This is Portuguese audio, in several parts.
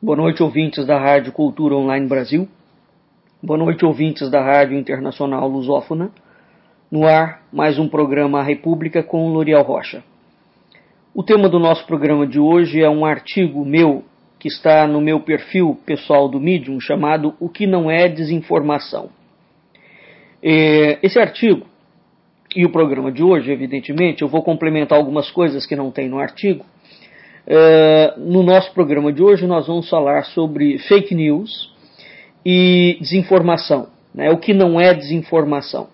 Boa noite, ouvintes da Rádio Cultura Online Brasil. Boa noite, ouvintes da Rádio Internacional Lusófona. No ar, mais um programa A República com Lorial Rocha. O tema do nosso programa de hoje é um artigo meu que está no meu perfil pessoal do Medium, chamado O que não é desinformação. Esse artigo e o programa de hoje, evidentemente, eu vou complementar algumas coisas que não tem no artigo. No nosso programa de hoje nós vamos falar sobre fake news e desinformação, né? O que não é desinformação.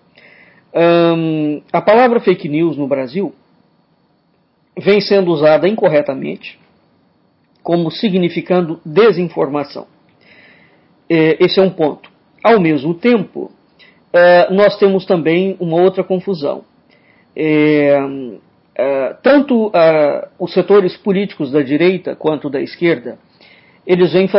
A palavra fake news no Brasil vem sendo usada incorretamente como significando desinformação. Esse é um ponto. Ao mesmo tempo, nós temos também uma outra confusão. Tanto os setores políticos da direita quanto da esquerda, eles vêm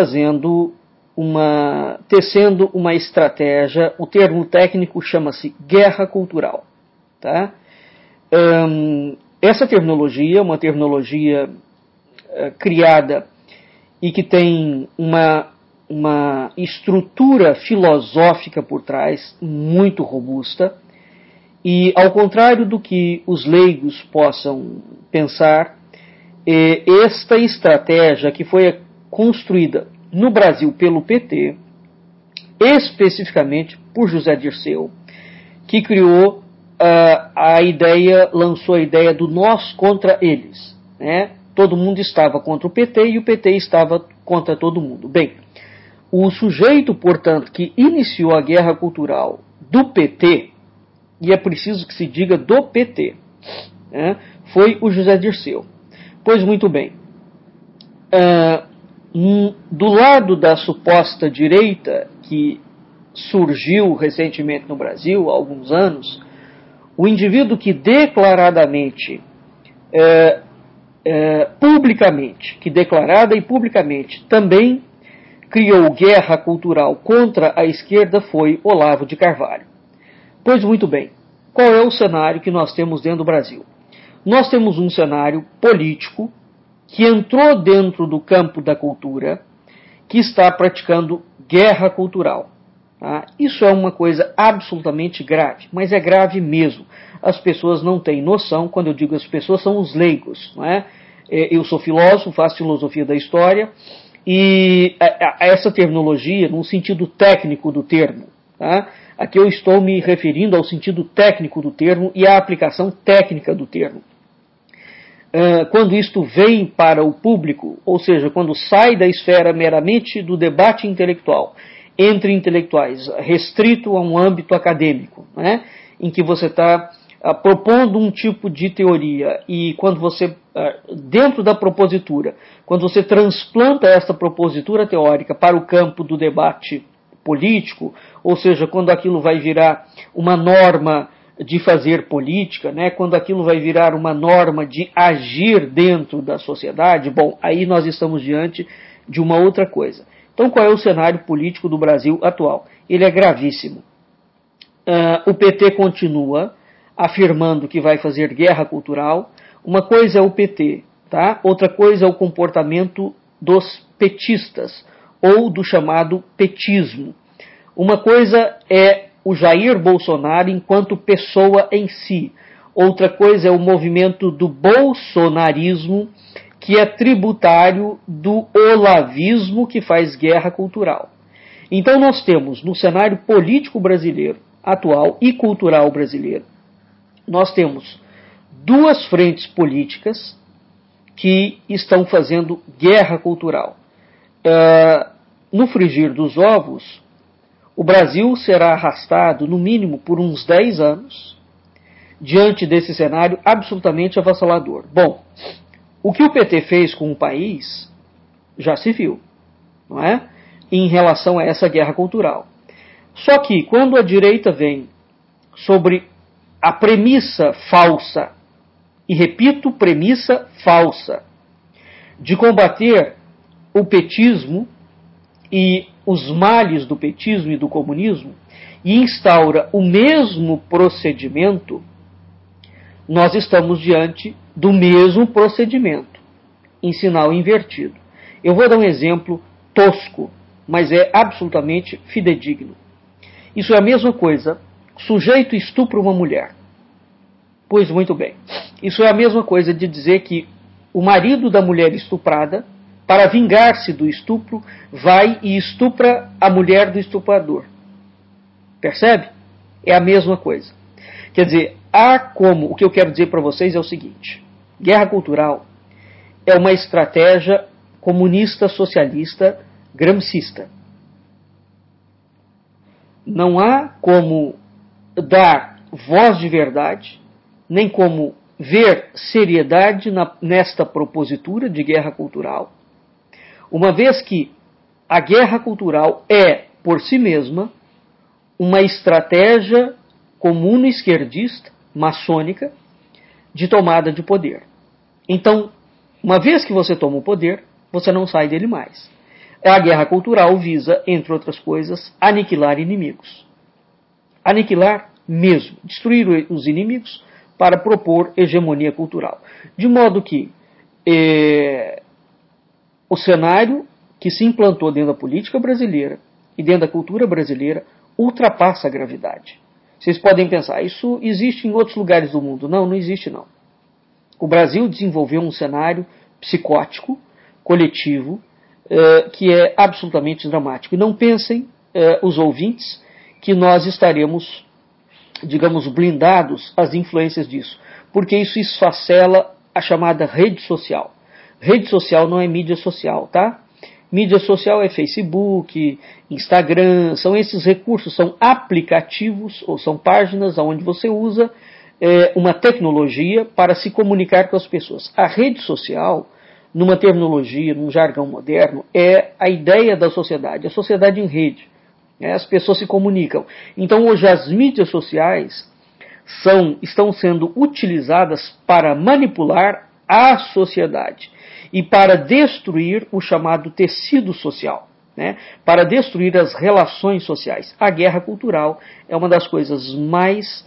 tecendo uma estratégia, o termo técnico chama-se guerra cultural. Tá? Essa terminologia é uma terminologia criada e que tem uma estrutura filosófica por trás muito robusta. E, ao contrário do que os leigos possam pensar, esta estratégia que foi construída no Brasil pelo PT, especificamente por José Dirceu, que criou lançou a ideia do nós contra eles. Né? Todo mundo estava contra o PT e o PT estava contra todo mundo. Bem, o sujeito, portanto, que iniciou a guerra cultural do PT, e é preciso que se diga do PT, né? Foi o José Dirceu. Pois muito bem, do lado da suposta direita, que surgiu recentemente no Brasil, há alguns anos, o indivíduo que declarada e publicamente também criou guerra cultural contra a esquerda foi Olavo de Carvalho. Pois muito bem, qual é o cenário que nós temos dentro do Brasil? Nós temos um cenário político que entrou dentro do campo da cultura, que está praticando guerra cultural. Tá? Isso é uma coisa absolutamente grave, mas é grave mesmo. As pessoas não têm noção, quando eu digo as pessoas, são os leigos. Não é? Eu sou filósofo, faço filosofia da história, e essa terminologia, no sentido técnico do termo, tá? Aqui eu estou me referindo ao sentido técnico do termo e à aplicação técnica do termo. Quando isto vem para o público, ou seja, quando sai da esfera meramente do debate intelectual, entre intelectuais, restrito a um âmbito acadêmico, né, em que você está propondo um tipo de teoria e quando você, dentro da propositura, quando você transplanta essa propositura teórica para o campo do debate político, ou seja, quando aquilo vai virar uma norma de fazer política, né, quando aquilo vai virar uma norma de agir dentro da sociedade, bom, aí nós estamos diante de uma outra coisa. Então, qual é o cenário político do Brasil atual? Ele é gravíssimo. O PT continua afirmando que vai fazer guerra cultural. Uma coisa é o PT, tá? Outra coisa é o comportamento dos petistas, ou do chamado petismo. Uma coisa é o Jair Bolsonaro enquanto pessoa em si. Outra coisa é o movimento do bolsonarismo, que é tributário do olavismo que faz guerra cultural. Então nós temos, no cenário político brasileiro atual e cultural brasileiro, nós temos duas frentes políticas que estão fazendo guerra cultural. No frigir dos ovos, o Brasil será arrastado, no mínimo, por uns 10 anos, diante desse cenário absolutamente avassalador. Bom, o que o PT fez com o país já se viu, não é? Em relação a essa guerra cultural. Só que, quando a direita vem sobre a premissa falsa, e repito, premissa falsa, de combater o petismo e os males do petismo e do comunismo, e instaura o mesmo procedimento, nós estamos diante do mesmo procedimento, em sinal invertido. Eu vou dar um exemplo tosco, mas é absolutamente fidedigno. Isso é a mesma coisa. Sujeito estupra uma mulher. Pois muito bem. Isso é a mesma coisa de dizer que o marido da mulher estuprada, para vingar-se do estupro, vai e estupra a mulher do estuprador. Percebe? É a mesma coisa. Quer dizer, o que eu quero dizer para vocês é o seguinte: guerra cultural é uma estratégia comunista, socialista, gramscista. Não há como dar voz de verdade, nem como ver seriedade nesta propositura de guerra cultural, uma vez que a guerra cultural é, por si mesma, uma estratégia comuno-esquerdista, maçônica, de tomada de poder. Então, uma vez que você toma o poder, você não sai dele mais. A guerra cultural visa, entre outras coisas, aniquilar inimigos. Aniquilar mesmo, destruir os inimigos para propor hegemonia cultural. De modo que o cenário que se implantou dentro da política brasileira e dentro da cultura brasileira ultrapassa a gravidade. Vocês podem pensar, isso existe em outros lugares do mundo. Não, não existe não. O Brasil desenvolveu um cenário psicótico, coletivo, que é absolutamente dramático. E não pensem, os ouvintes, que nós estaremos, digamos, blindados às influências disso, porque isso esfacela a chamada rede social. Rede social não é mídia social, tá? Mídia social é Facebook, Instagram, são esses recursos, são aplicativos ou são páginas onde você usa uma tecnologia para se comunicar com as pessoas. A rede social, numa terminologia, num jargão moderno, é a ideia da sociedade, a sociedade em rede. As pessoas se comunicam. Então hoje as mídias sociais estão sendo utilizadas para manipular a sociedade e para destruir o chamado tecido social, né? Para destruir as relações sociais. A guerra cultural é uma das coisas mais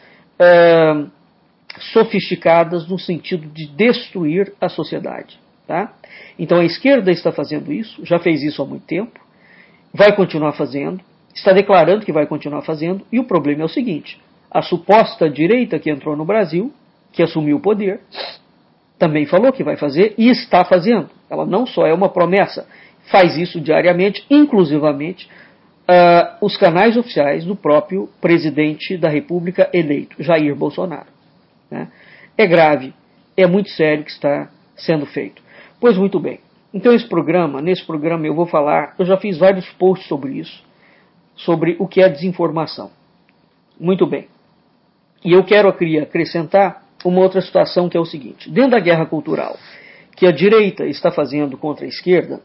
sofisticadas no sentido de destruir a sociedade. Tá? Então a esquerda está fazendo isso, já fez isso há muito tempo, vai continuar fazendo, está declarando que vai continuar fazendo, e o problema é o seguinte: a suposta direita que entrou no Brasil, que assumiu o poder, também falou que vai fazer e está fazendo. Ela não só é uma promessa, faz isso diariamente, inclusivamente os canais oficiais do próprio presidente da República eleito, Jair Bolsonaro. Né? É grave, é muito sério o que está sendo feito. Pois muito bem. Então nesse programa eu vou falar, eu já fiz vários posts sobre isso, sobre o que é desinformação. Muito bem. E eu quero acrescentar uma outra situação que é o seguinte: dentro da guerra cultural que a direita está fazendo contra a esquerda,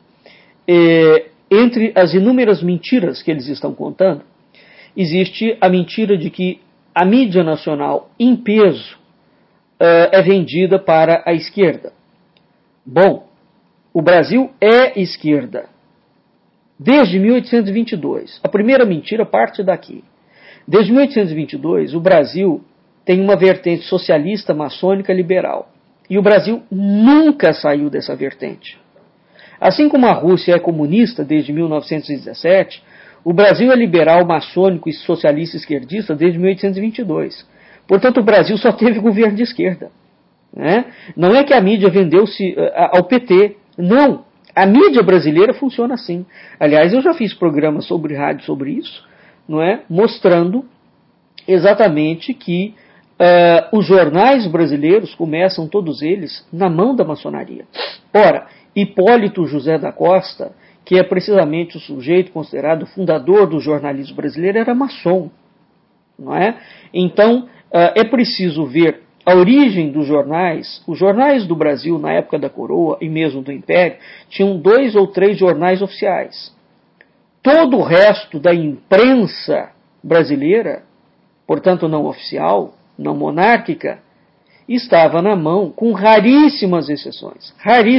entre as inúmeras mentiras que eles estão contando, existe a mentira de que a mídia nacional em peso é vendida para a esquerda. Bom, o Brasil é esquerda. Desde 1822. A primeira mentira parte daqui. Desde 1822, o Brasil tem uma vertente socialista, maçônica, liberal. E o Brasil nunca saiu dessa vertente. Assim como a Rússia é comunista desde 1917, o Brasil é liberal, maçônico e socialista esquerdista desde 1822. Portanto, o Brasil só teve governo de esquerda. Né? Não é que a mídia vendeu-se ao PT. Não. A mídia brasileira funciona assim. Aliás, eu já fiz programas sobre rádio sobre isso, não é? Mostrando exatamente que os jornais brasileiros começam todos eles na mão da maçonaria. Ora, Hipólito José da Costa, que é precisamente o sujeito considerado fundador do jornalismo brasileiro, era maçom. Não é? Então, é preciso ver a origem dos jornais. Os jornais do Brasil, na época da coroa e mesmo do Império, tinham 2 ou 3 jornais oficiais. Todo o resto da imprensa brasileira, portanto não oficial, não monárquica, estava na mão, com raríssimas exceções,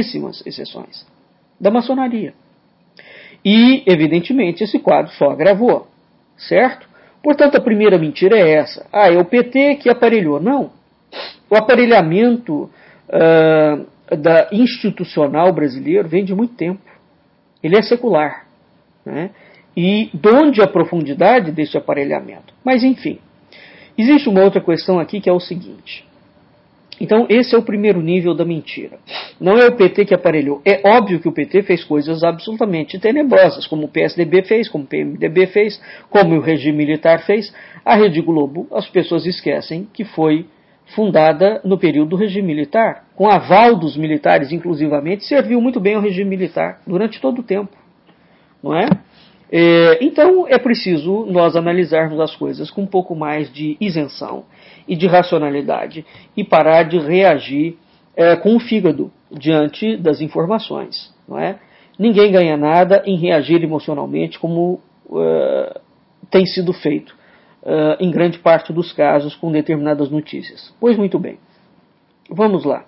da maçonaria. E, evidentemente, esse quadro só agravou, certo? Portanto, a primeira mentira é essa. É o PT que aparelhou. Não. O aparelhamento institucional brasileiro vem de muito tempo. Ele é secular. né? E de onde a profundidade desse aparelhamento. Mas, enfim, existe uma outra questão aqui que é o seguinte. Então, esse é o primeiro nível da mentira. Não é o PT que aparelhou. É óbvio que o PT fez coisas absolutamente tenebrosas, como o PSDB fez, como o PMDB fez, como o regime militar fez. A Rede Globo, as pessoas esquecem que foi fundada no período do regime militar, com aval dos militares, inclusivamente, serviu muito bem ao regime militar durante todo o tempo. Não é? Então é preciso nós analisarmos as coisas com um pouco mais de isenção e de racionalidade e parar de reagir com o fígado diante das informações. Não é? Ninguém ganha nada em reagir emocionalmente como tem sido feito em grande parte dos casos com determinadas notícias. Pois muito bem, vamos lá.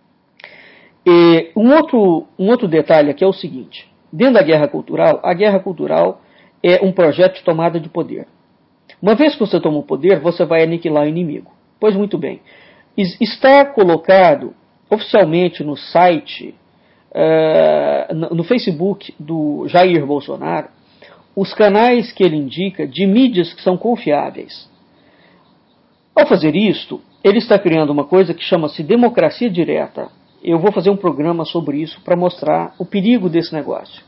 Um outro detalhe aqui é o seguinte. Dentro da guerra cultural, a guerra cultural é um projeto de tomada de poder. Uma vez que você toma o poder, você vai aniquilar o inimigo. Pois muito bem. Está colocado oficialmente no site, no Facebook do Jair Bolsonaro, os canais que ele indica de mídias que são confiáveis. Ao fazer isto, ele está criando uma coisa que chama-se democracia direta. Eu vou fazer um programa sobre isso para mostrar o perigo desse negócio.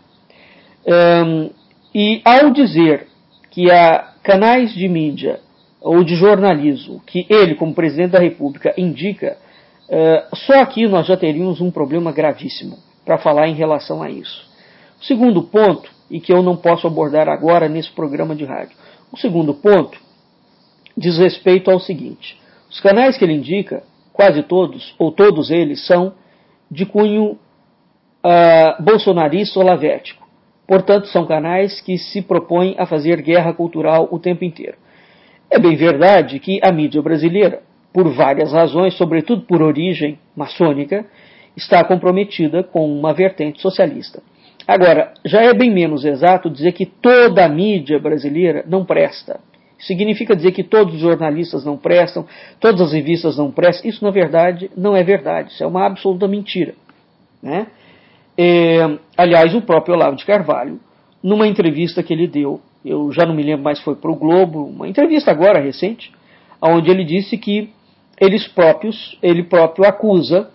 E ao dizer que há canais de mídia ou de jornalismo que ele, como presidente da República, indica, só aqui nós já teríamos um problema gravíssimo para falar em relação a isso. O segundo ponto, e que eu não posso abordar agora nesse programa de rádio, o segundo ponto diz respeito ao seguinte. Os canais que ele indica, quase todos, ou todos eles, são de cunho bolsonarista ou lavético. Portanto, são canais que se propõem a fazer guerra cultural o tempo inteiro. É bem verdade que a mídia brasileira, por várias razões, sobretudo por origem maçônica, está comprometida com uma vertente socialista. Agora, já é bem menos exato dizer que toda a mídia brasileira não presta. Significa dizer que todos os jornalistas não prestam, todas as revistas não prestam. Isso, na verdade, não é verdade. Isso é uma absoluta mentira. Né? Aliás, o próprio Olavo de Carvalho, numa entrevista que ele deu, eu já não me lembro mais se foi para o Globo, uma entrevista agora recente, onde ele disse que ele próprio acusa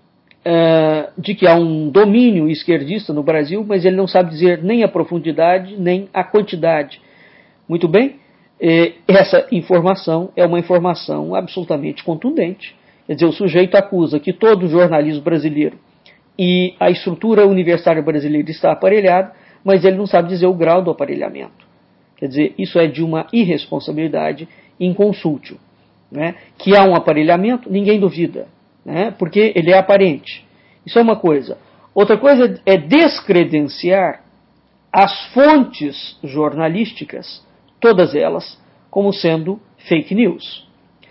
de que há um domínio esquerdista no Brasil, mas ele não sabe dizer nem a profundidade, nem a quantidade. Muito bem? Essa informação é uma informação absolutamente contundente. Quer dizer, o sujeito acusa que todo o jornalismo brasileiro e a estrutura universitária brasileira está aparelhada, mas ele não sabe dizer o grau do aparelhamento. Quer dizer, isso é de uma irresponsabilidade inconsútil. Né? Que há um aparelhamento, ninguém duvida, né? Porque ele é aparente. Isso é uma coisa. Outra coisa é descredenciar as fontes jornalísticas, todas elas, como sendo fake news.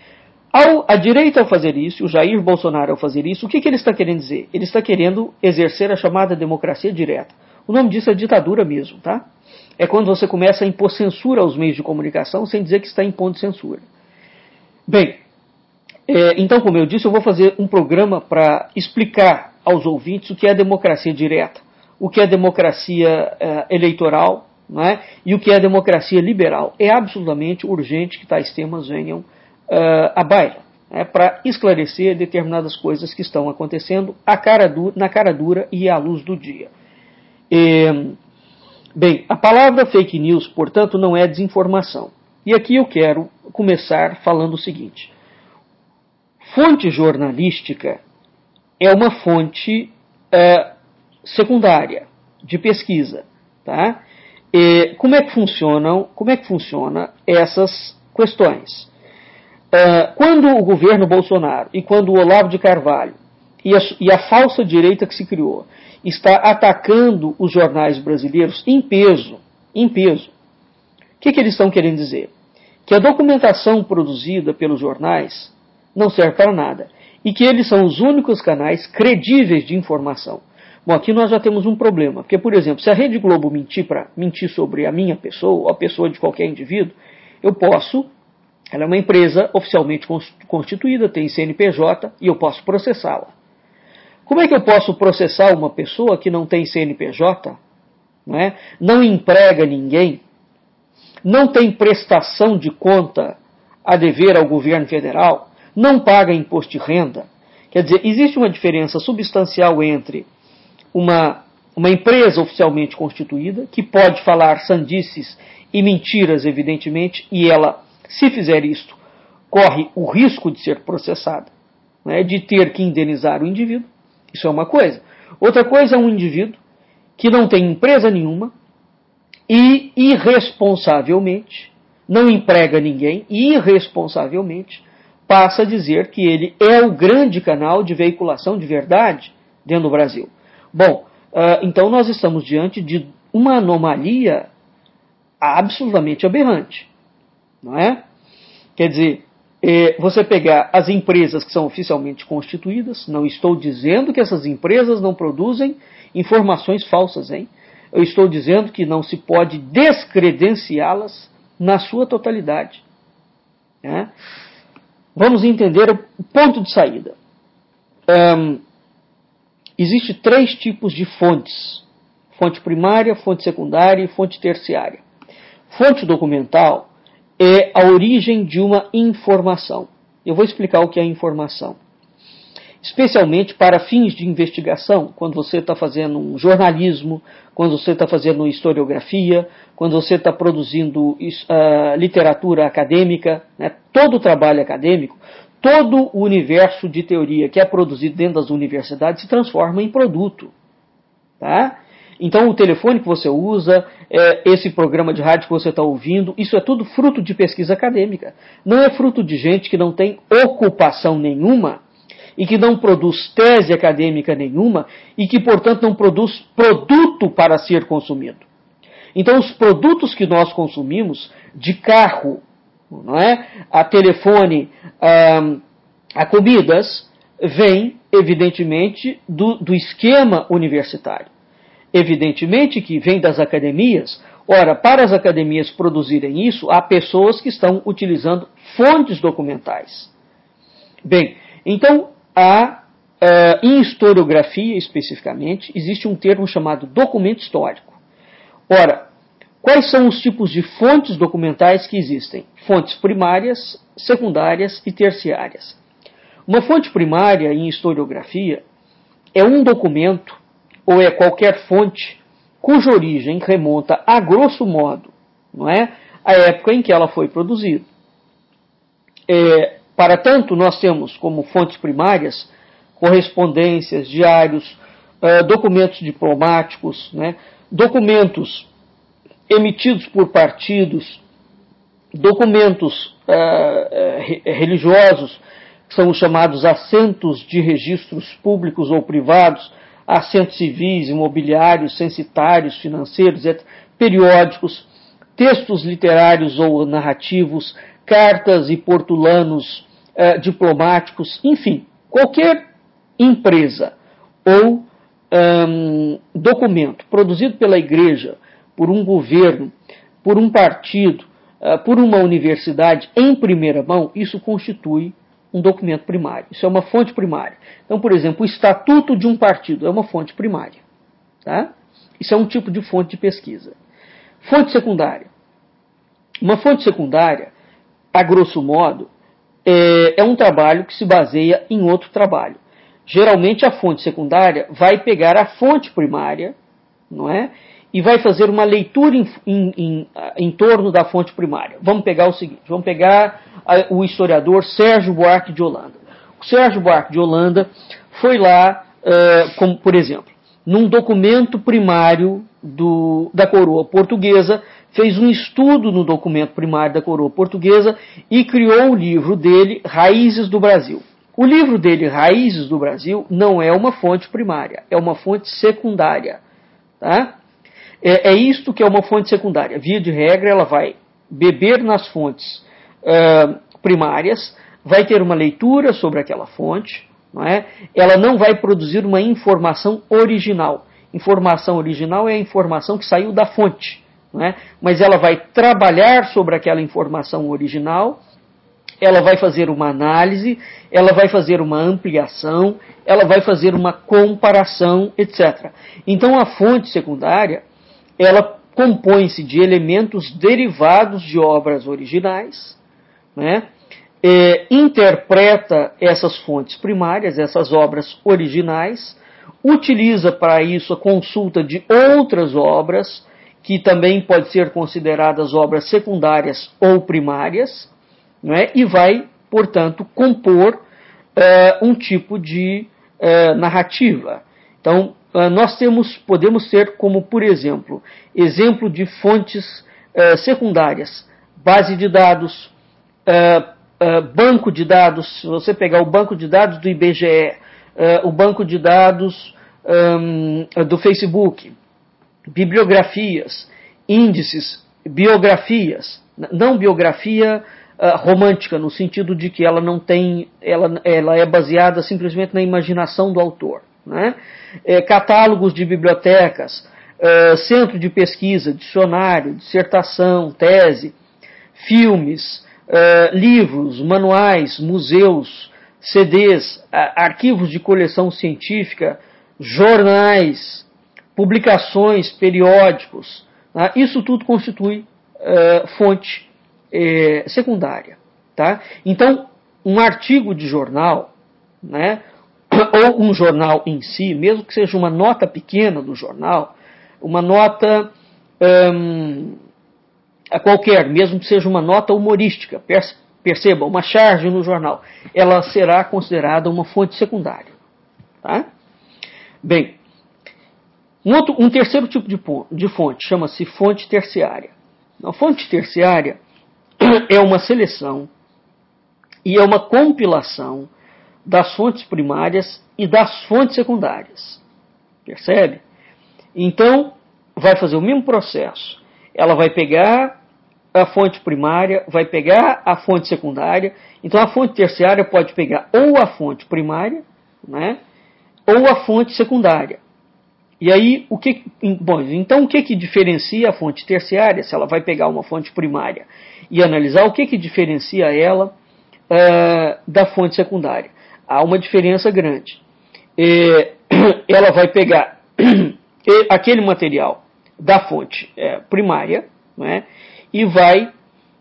A direita, ao fazer isso, o Jair Bolsonaro, ao fazer isso, o que ele está querendo dizer? Ele está querendo exercer a chamada democracia direta. O nome disso é ditadura mesmo, tá? É quando você começa a impor censura aos meios de comunicação sem dizer que está impondo censura. Bem, então, como eu disse, eu vou fazer um programa para explicar aos ouvintes o que é democracia direta, o que é democracia eleitoral, não é? E o que é democracia liberal. É absolutamente urgente que tais temas venham à baila, para esclarecer determinadas coisas que estão acontecendo na cara dura e à luz do dia. Bem, a palavra fake news, portanto, não é desinformação. E aqui eu quero começar falando o seguinte. Fonte jornalística é uma fonte secundária de pesquisa. Tá? Como é que funciona essas questões? Quando o governo Bolsonaro e quando o Olavo de Carvalho e a falsa direita que se criou está atacando os jornais brasileiros em peso, o que eles estão querendo dizer? Que a documentação produzida pelos jornais não serve para nada e que eles são os únicos canais credíveis de informação. Bom, aqui nós já temos um problema, porque, por exemplo, se a Rede Globo mentir sobre a minha pessoa ou a pessoa de qualquer indivíduo, ela é uma empresa oficialmente constituída, tem CNPJ e eu posso processá-la. Como é que eu posso processar uma pessoa que não tem CNPJ? não emprega ninguém, não tem prestação de conta a dever ao governo federal, não paga imposto de renda. Quer dizer, existe uma diferença substancial entre uma empresa oficialmente constituída, que pode falar sandices e mentiras, evidentemente, e ela, se fizer isto, corre o risco de ser processada, de ter que indenizar o indivíduo. Isso é uma coisa. Outra coisa é um indivíduo que não tem empresa nenhuma e irresponsavelmente, não emprega ninguém e irresponsavelmente passa a dizer que ele é o grande canal de veiculação de verdade dentro do Brasil. Bom, então nós estamos diante de uma anomalia absolutamente aberrante, não é? Quer dizer, você pegar as empresas que são oficialmente constituídas, não estou dizendo que essas empresas não produzem informações falsas, hein? Eu estou dizendo que não se pode descredenciá-las na sua totalidade. Né? Vamos entender o ponto de saída. Existem 3 tipos de fontes: fonte primária, fonte secundária e fonte terciária. Fonte documental é a origem de uma informação. Eu vou explicar o que é informação. Especialmente para fins de investigação, quando você está fazendo um jornalismo, quando você está fazendo historiografia, quando você está produzindo literatura acadêmica, todo o trabalho acadêmico, todo o universo de teoria que é produzido dentro das universidades se transforma em produto. Tá? Então o telefone que você usa, esse programa de rádio que você está ouvindo, isso é tudo fruto de pesquisa acadêmica. Não é fruto de gente que não tem ocupação nenhuma e que não produz tese acadêmica nenhuma e que, portanto, não produz produto para ser consumido. Então os produtos que nós consumimos, de carro, não é? A telefone, a comidas, vem, evidentemente, do esquema universitário. Evidentemente que vem das academias. Ora, para as academias produzirem isso, há pessoas que estão utilizando fontes documentais. Bem, então, em historiografia especificamente, existe um termo chamado documento histórico. Ora, quais são os tipos de fontes documentais que existem? Fontes primárias, secundárias e terciárias. Uma fonte primária em historiografia é um documento ou é qualquer fonte cuja origem remonta, a grosso modo, não é, à época em que ela foi produzida. Para tanto, nós temos como fontes primárias correspondências, diários, documentos diplomáticos, documentos emitidos por partidos, documentos religiosos, que são os chamados assentos de registros públicos ou privados, assentos civis, imobiliários, censitários, financeiros, etc., periódicos, textos literários ou narrativos, cartas e portulanos diplomáticos, enfim, qualquer empresa ou documento produzido pela igreja, por um governo, por um partido, por uma universidade em primeira mão, isso constitui um documento primário. Isso é uma fonte primária. Então, por exemplo, o estatuto de um partido é uma fonte primária. Tá? Isso é um tipo de fonte de pesquisa. Fonte secundária. Uma fonte secundária, a grosso modo, é um trabalho que se baseia em outro trabalho. Geralmente a fonte secundária vai pegar a fonte primária, não é? E vai fazer uma leitura em torno da fonte primária. Vamos pegar o seguinte, vamos pegar o historiador Sérgio Buarque de Holanda. O Sérgio Buarque de Holanda foi lá, como, por exemplo, num documento primário da coroa portuguesa, fez um estudo no documento primário da coroa portuguesa e criou o livro dele, Raízes do Brasil. O livro dele, Raízes do Brasil, não é uma fonte primária, é uma fonte secundária. Tá? É isto que é uma fonte secundária. Via de regra, ela vai beber nas fontes primárias, vai ter uma leitura sobre aquela fonte, não é? Ela não vai produzir uma informação original. Informação original é a informação que saiu da fonte, não é? Mas ela vai trabalhar sobre aquela informação original, ela vai fazer uma análise, ela vai fazer uma ampliação, ela vai fazer uma comparação, etc. Então a fonte secundária ela compõe-se de elementos derivados de obras originais, né? Interpreta essas fontes primárias, essas obras originais, utiliza para isso a consulta de outras obras, que também pode ser consideradas obras secundárias ou primárias, né? E vai, portanto, compor um tipo de narrativa. Então, nós podemos ter como, por exemplo, exemplo de fontes secundárias, base de dados, banco de dados. Se você pegar o banco de dados do IBGE, o banco de dados do Facebook, bibliografias, índices, biografias, não biografia romântica, no sentido de que ela não tem, ela é baseada simplesmente na imaginação do autor, né? Catálogos de bibliotecas, centro de pesquisa, dicionário, dissertação, tese, filmes, livros, manuais, museus, CDs, arquivos de coleção científica, jornais, publicações, periódicos, né? Isso tudo constitui fonte secundária. Tá? Então, um artigo de jornal, né, ou um jornal em si, mesmo que seja uma nota pequena do jornal, uma nota qualquer, mesmo que seja uma nota humorística, perceba, uma charge no jornal, ela será considerada uma fonte secundária. Tá? Bem, um terceiro tipo de fonte chama-se fonte terciária. A fonte terciária é uma seleção e é uma compilação das fontes primárias e das fontes secundárias. Percebe? Então, vai fazer o mesmo processo. Ela vai pegar a fonte primária, vai pegar a fonte secundária. Então, a fonte terciária pode pegar ou a fonte primária, né, ou a fonte secundária. E aí, então o que diferencia a fonte terciária, se ela vai pegar uma fonte primária e analisar, o que diferencia ela da fonte secundária? Há uma diferença grande. Ela vai pegar aquele material da fonte primária, né, e vai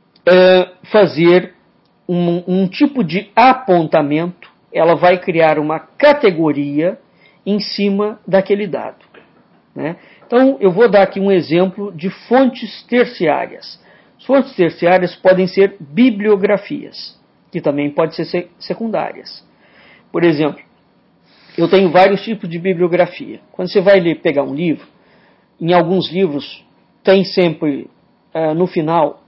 fazer um tipo de apontamento, ela vai criar uma categoria em cima daquele dado. Né? Então, eu vou dar aqui um exemplo de fontes terciárias. As fontes terciárias podem ser bibliografias, que também podem ser secundárias. Por exemplo, eu tenho vários tipos de bibliografia. Quando você vai pegar um livro, em alguns livros tem sempre no final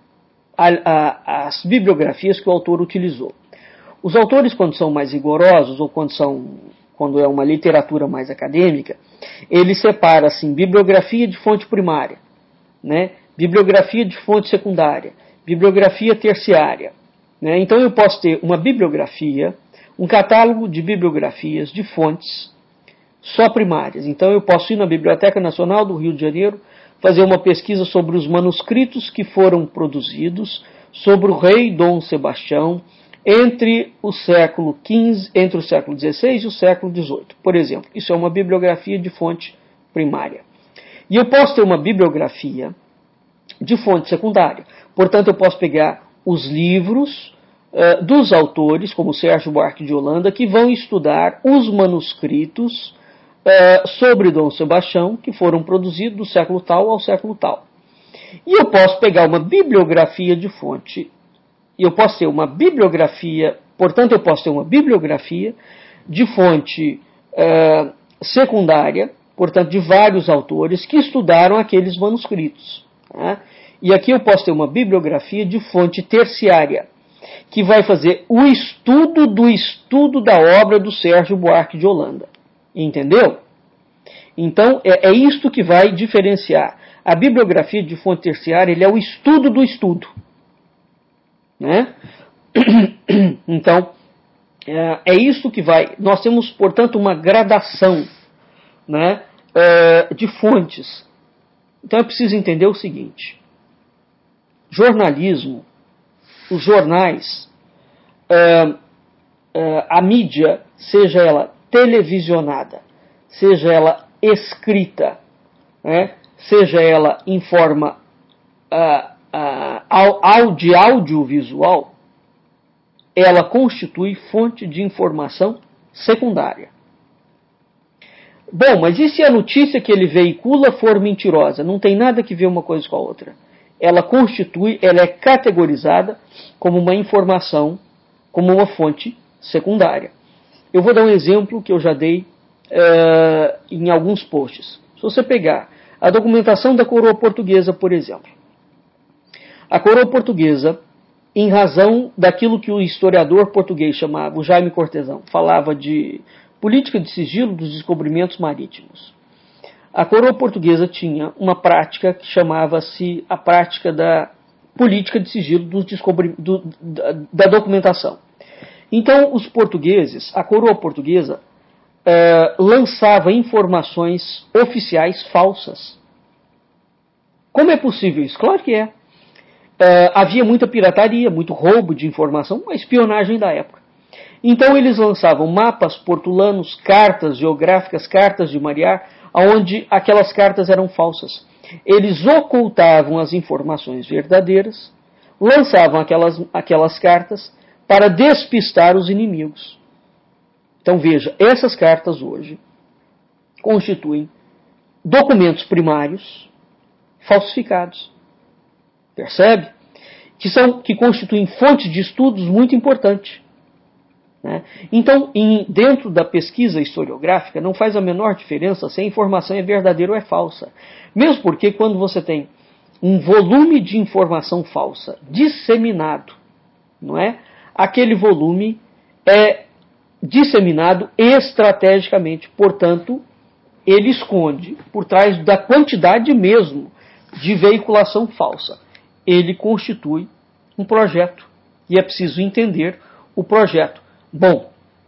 as bibliografias que o autor utilizou. Os autores, quando são mais rigorosos ou quando é uma literatura mais acadêmica, ele separa assim, bibliografia de fonte primária, né? Bibliografia de fonte secundária, bibliografia terciária. Né? Então eu posso ter uma bibliografia, um catálogo de bibliografias de fontes só primárias. Então eu posso ir na Biblioteca Nacional do Rio de Janeiro, fazer uma pesquisa sobre os manuscritos que foram produzidos sobre o rei Dom Sebastião entre o século XVI e o século XVIII, por exemplo. Isso é uma bibliografia de fonte primária. E eu posso ter uma bibliografia de fonte secundária. Portanto, eu posso pegar os livros dos autores, como Sérgio Buarque de Holanda, que vão estudar os manuscritos sobre Dom Sebastião, que foram produzidos do século tal ao século tal. E eu posso pegar uma bibliografia de fonte, e eu posso ter uma bibliografia, portanto, eu posso ter uma bibliografia de fonte secundária, portanto, de vários autores que estudaram aqueles manuscritos. Tá? E aqui eu posso ter uma bibliografia de fonte terciária, que vai fazer o estudo do estudo da obra do Sérgio Buarque de Holanda. Entendeu? Então, é isto que vai diferenciar. A bibliografia de fonte terciária ele é o estudo do estudo. Né? Então, é isso que vai. Nós temos, portanto, uma gradação, né, de fontes. Então é preciso entender o seguinte: jornalismo, os jornais, a mídia, seja ela televisionada, seja ela escrita, né, seja ela em forma de audiovisual, ela constitui fonte de informação secundária. Bom, mas e se a notícia que ele veicula for mentirosa? Não tem nada que ver uma coisa com a outra. Ela é categorizada como uma informação, como uma fonte secundária. Eu vou dar um exemplo que eu já dei em alguns posts. Se você pegar a documentação da coroa portuguesa, por exemplo. A coroa portuguesa, em razão daquilo que o historiador português chamava, o Jaime Cortesão, falava de política de sigilo dos descobrimentos marítimos. A coroa portuguesa tinha uma prática que chamava-se a prática da política de sigilo da documentação. Então, os portugueses, a coroa portuguesa, lançava informações oficiais falsas. Como é possível isso? Claro que é. Havia muita pirataria, muito roubo de informação, uma espionagem da época. Então eles lançavam mapas portulanos, cartas geográficas, cartas de marear, onde aquelas cartas eram falsas. Eles ocultavam as informações verdadeiras, lançavam aquelas cartas para despistar os inimigos. Então veja, essas cartas hoje constituem documentos primários falsificados. Percebe? Que constituem fontes de estudos muito importantes. Né? Então, dentro da pesquisa historiográfica, não faz a menor diferença se a informação é verdadeira ou é falsa. Mesmo porque quando você tem um volume de informação falsa disseminado, não é? Aquele volume é disseminado estrategicamente. Portanto, ele esconde, por trás da quantidade mesmo de veiculação falsa, ele constitui um projeto. E é preciso entender o projeto. Bom,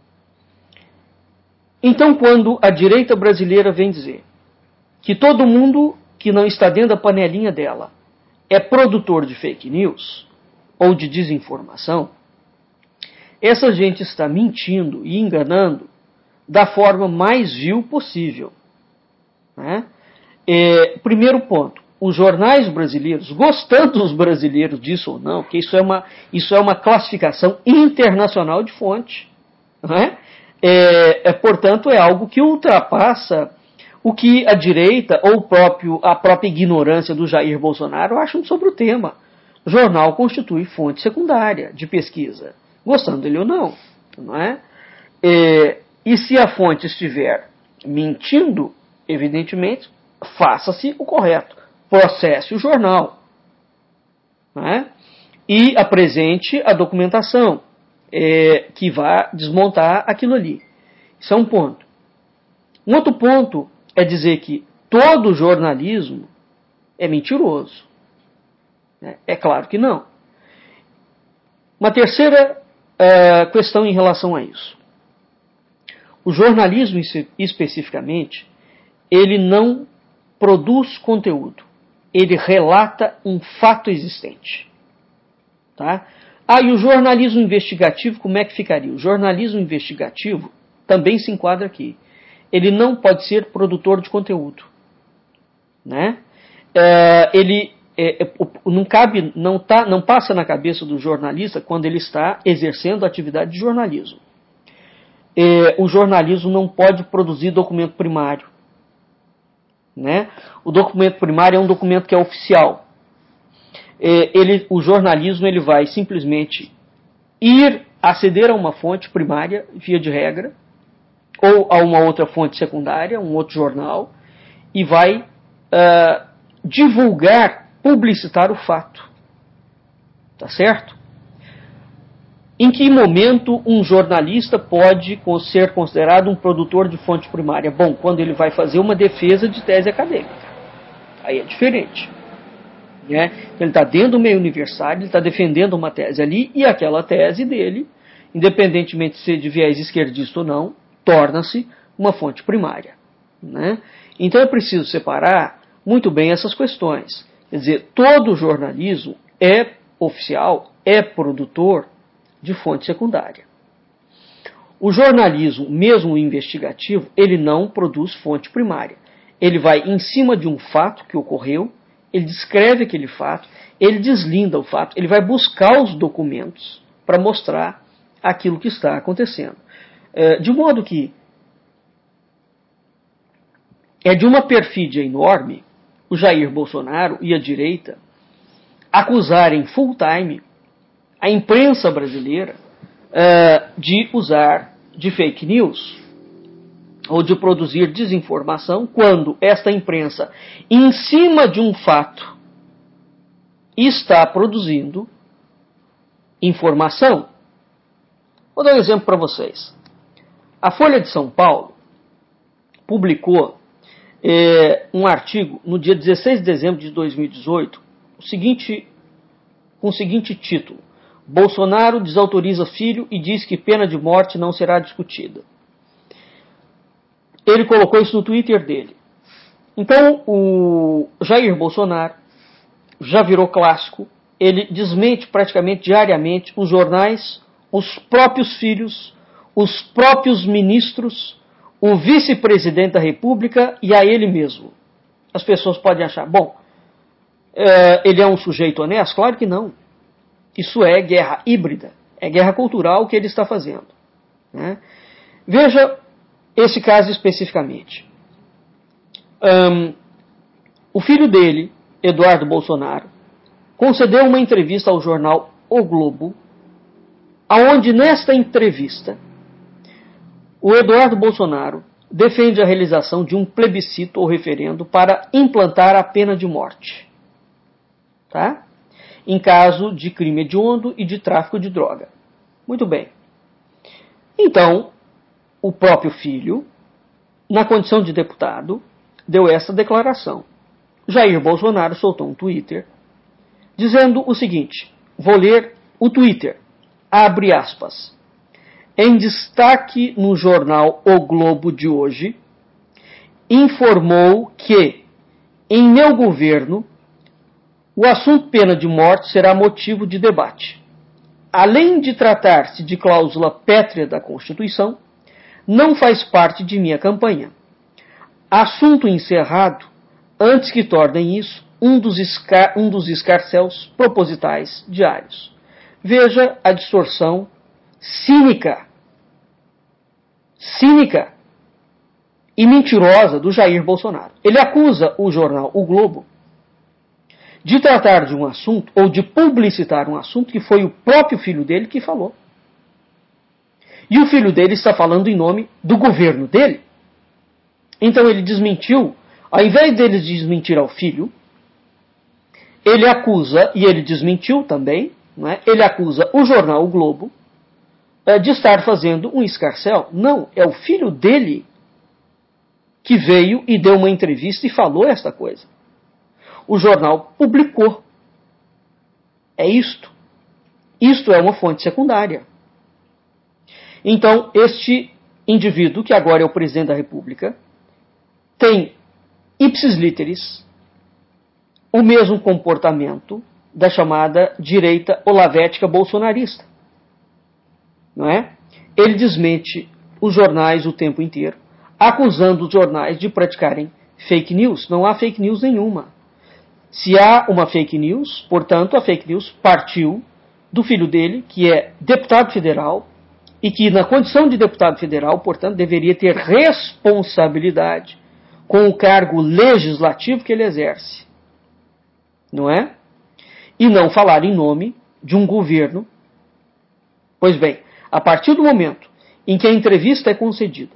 então quando a direita brasileira vem dizer que todo mundo que não está dentro da panelinha dela é produtor de fake news ou de desinformação, essa gente está mentindo e enganando da forma mais vil possível. Né? Primeiro ponto, os jornais brasileiros, gostando os brasileiros disso ou não, porque isso é uma classificação internacional de fonte. Né? Portanto, é algo que ultrapassa o que a direita ou a própria ignorância do Jair Bolsonaro acham sobre o tema. Jornal constitui fonte secundária de pesquisa, gostando dele ou não. Não é? E se a fonte estiver mentindo, evidentemente, faça-se o correto. Processe o jornal. Não é? E apresente a documentação que vai desmontar aquilo ali. Isso é um ponto. Um outro ponto é dizer que todo jornalismo é mentiroso. É claro que não. Uma terceira questão em relação a isso. O jornalismo, especificamente, ele não produz conteúdo. Ele relata um fato existente. Tá? E o jornalismo investigativo, como é que ficaria? O jornalismo investigativo também se enquadra aqui. Ele não pode ser produtor de conteúdo. Né? Não passa na cabeça do jornalista quando ele está exercendo a atividade de jornalismo. O jornalismo não pode produzir documento primário. Né? O documento primário é um documento que é oficial. O jornalismo ele vai simplesmente aceder a uma fonte primária, via de regra, ou a uma outra fonte secundária, um outro jornal, e vai divulgar, publicitar o fato. Tá certo? Em que momento um jornalista pode ser considerado um produtor de fonte primária? Bom, quando ele vai fazer uma defesa de tese acadêmica. Aí é diferente. Né? Ele está dentro do meio universitário, ele está defendendo uma tese ali, e aquela tese dele, independentemente de ser de viés esquerdista ou não, torna-se uma fonte primária. Né? Então é preciso separar muito bem essas questões. Quer dizer, todo jornalismo é oficial, é produtor de fonte secundária. O jornalismo, mesmo investigativo, ele não produz fonte primária. Ele vai em cima de um fato que ocorreu, ele descreve aquele fato, ele deslinda o fato, ele vai buscar os documentos para mostrar aquilo que está acontecendo. De modo que é de uma perfídia enorme o Jair Bolsonaro e a direita acusarem full time a imprensa brasileira de usar de fake news ou de produzir desinformação, quando esta imprensa, em cima de um fato, está produzindo informação. Vou dar um exemplo para vocês. A Folha de São Paulo publicou um artigo no dia 16 de dezembro de 2018, com o seguinte título: Bolsonaro desautoriza filho e diz que pena de morte não será discutida. Ele colocou isso no Twitter dele. Então, o Jair Bolsonaro já virou clássico. Ele desmente praticamente diariamente os jornais, os próprios filhos, os próprios ministros, o vice-presidente da República e a ele mesmo. As pessoas podem achar, bom, ele é um sujeito honesto? Claro que não. Isso é guerra híbrida, é guerra cultural que ele está fazendo. Né? Veja esse caso especificamente. O filho dele, Eduardo Bolsonaro, concedeu uma entrevista ao jornal O Globo, aonde nesta entrevista o Eduardo Bolsonaro defende a realização de um plebiscito ou referendo para implantar a pena de morte, tá? Em caso de crime hediondo e de tráfico de droga. Muito bem. Então, o próprio filho, na condição de deputado, deu essa declaração. Jair Bolsonaro soltou um Twitter dizendo o seguinte, vou ler o Twitter, abre aspas. Em destaque no jornal O Globo de hoje, informou que, em meu governo, o assunto pena de morte será motivo de debate. Além de tratar-se de cláusula pétrea da Constituição, não faz parte de minha campanha. Assunto encerrado, antes que tornem isso um dos escarcéus propositais diários. Veja a distorção cínica e mentirosa do Jair Bolsonaro. Ele acusa o jornal O Globo de tratar de um assunto, ou de publicitar um assunto que foi o próprio filho dele que falou. E o filho dele está falando em nome do governo dele. Então ele desmentiu, ao invés dele desmentir ao filho, ele acusa, e ele desmentiu também, né, ele acusa o jornal O Globo de estar fazendo um escarcéu. Não, é o filho dele que veio e deu uma entrevista e falou esta coisa. O jornal publicou. É isto. Isto é uma fonte secundária. Então, este indivíduo, que agora é o presidente da República, tem, ipsis literis, o mesmo comportamento da chamada direita olavética bolsonarista. Não é? Ele desmente os jornais o tempo inteiro, acusando os jornais de praticarem fake news. Não há fake news nenhuma. Se há uma fake news, portanto, a fake news partiu do filho dele, que é deputado federal, e que, na condição de deputado federal, portanto, deveria ter responsabilidade com o cargo legislativo que ele exerce. Não é? E não falar em nome de um governo. Pois bem, a partir do momento em que a entrevista é concedida,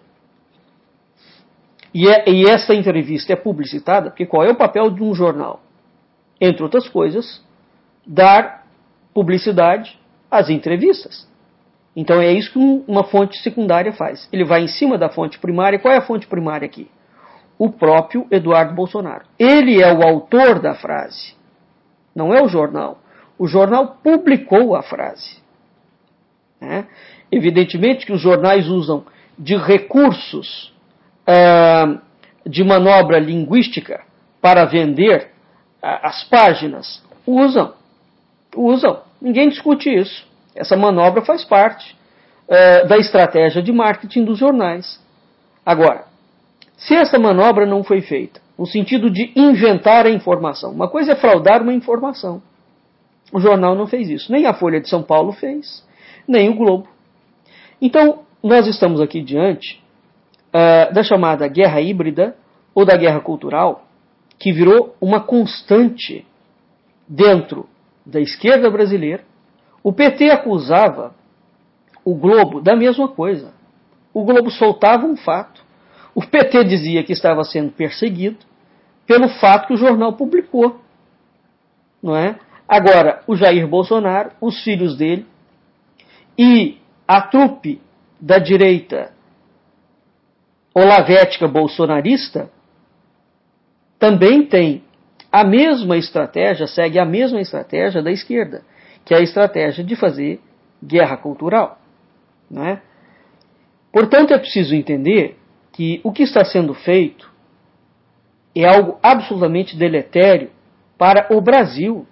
e essa entrevista é publicitada, porque qual é o papel de um jornal? Entre outras coisas, dar publicidade às entrevistas. Então é isso que uma fonte secundária faz. Ele vai em cima da fonte primária. Qual é a fonte primária aqui? O próprio Eduardo Bolsonaro. Ele é o autor da frase. Não é o jornal. O jornal publicou a frase. Né? Evidentemente que os jornais usam de recursos de manobra linguística para vender as páginas. Usam. Ninguém discute isso. Essa manobra faz parte da estratégia de marketing dos jornais. Agora, Se essa manobra não foi feita, no sentido de inventar a informação, uma coisa é fraudar uma informação. O jornal não fez isso, nem a Folha de São Paulo fez, nem o Globo. Então, nós estamos aqui diante da chamada guerra híbrida ou da guerra cultural, que virou uma constante dentro da esquerda brasileira. O PT acusava o Globo da mesma coisa. O Globo soltava um fato. O PT dizia que estava sendo perseguido pelo fato que o jornal publicou. Não é? Agora, o Jair Bolsonaro, os filhos dele e a trupe da direita olavética bolsonarista também tem a mesma estratégia, segue a mesma estratégia da esquerda, que é a estratégia de fazer guerra cultural. Não é? Portanto, é preciso entender que o que está sendo feito é algo absolutamente deletério para o Brasil.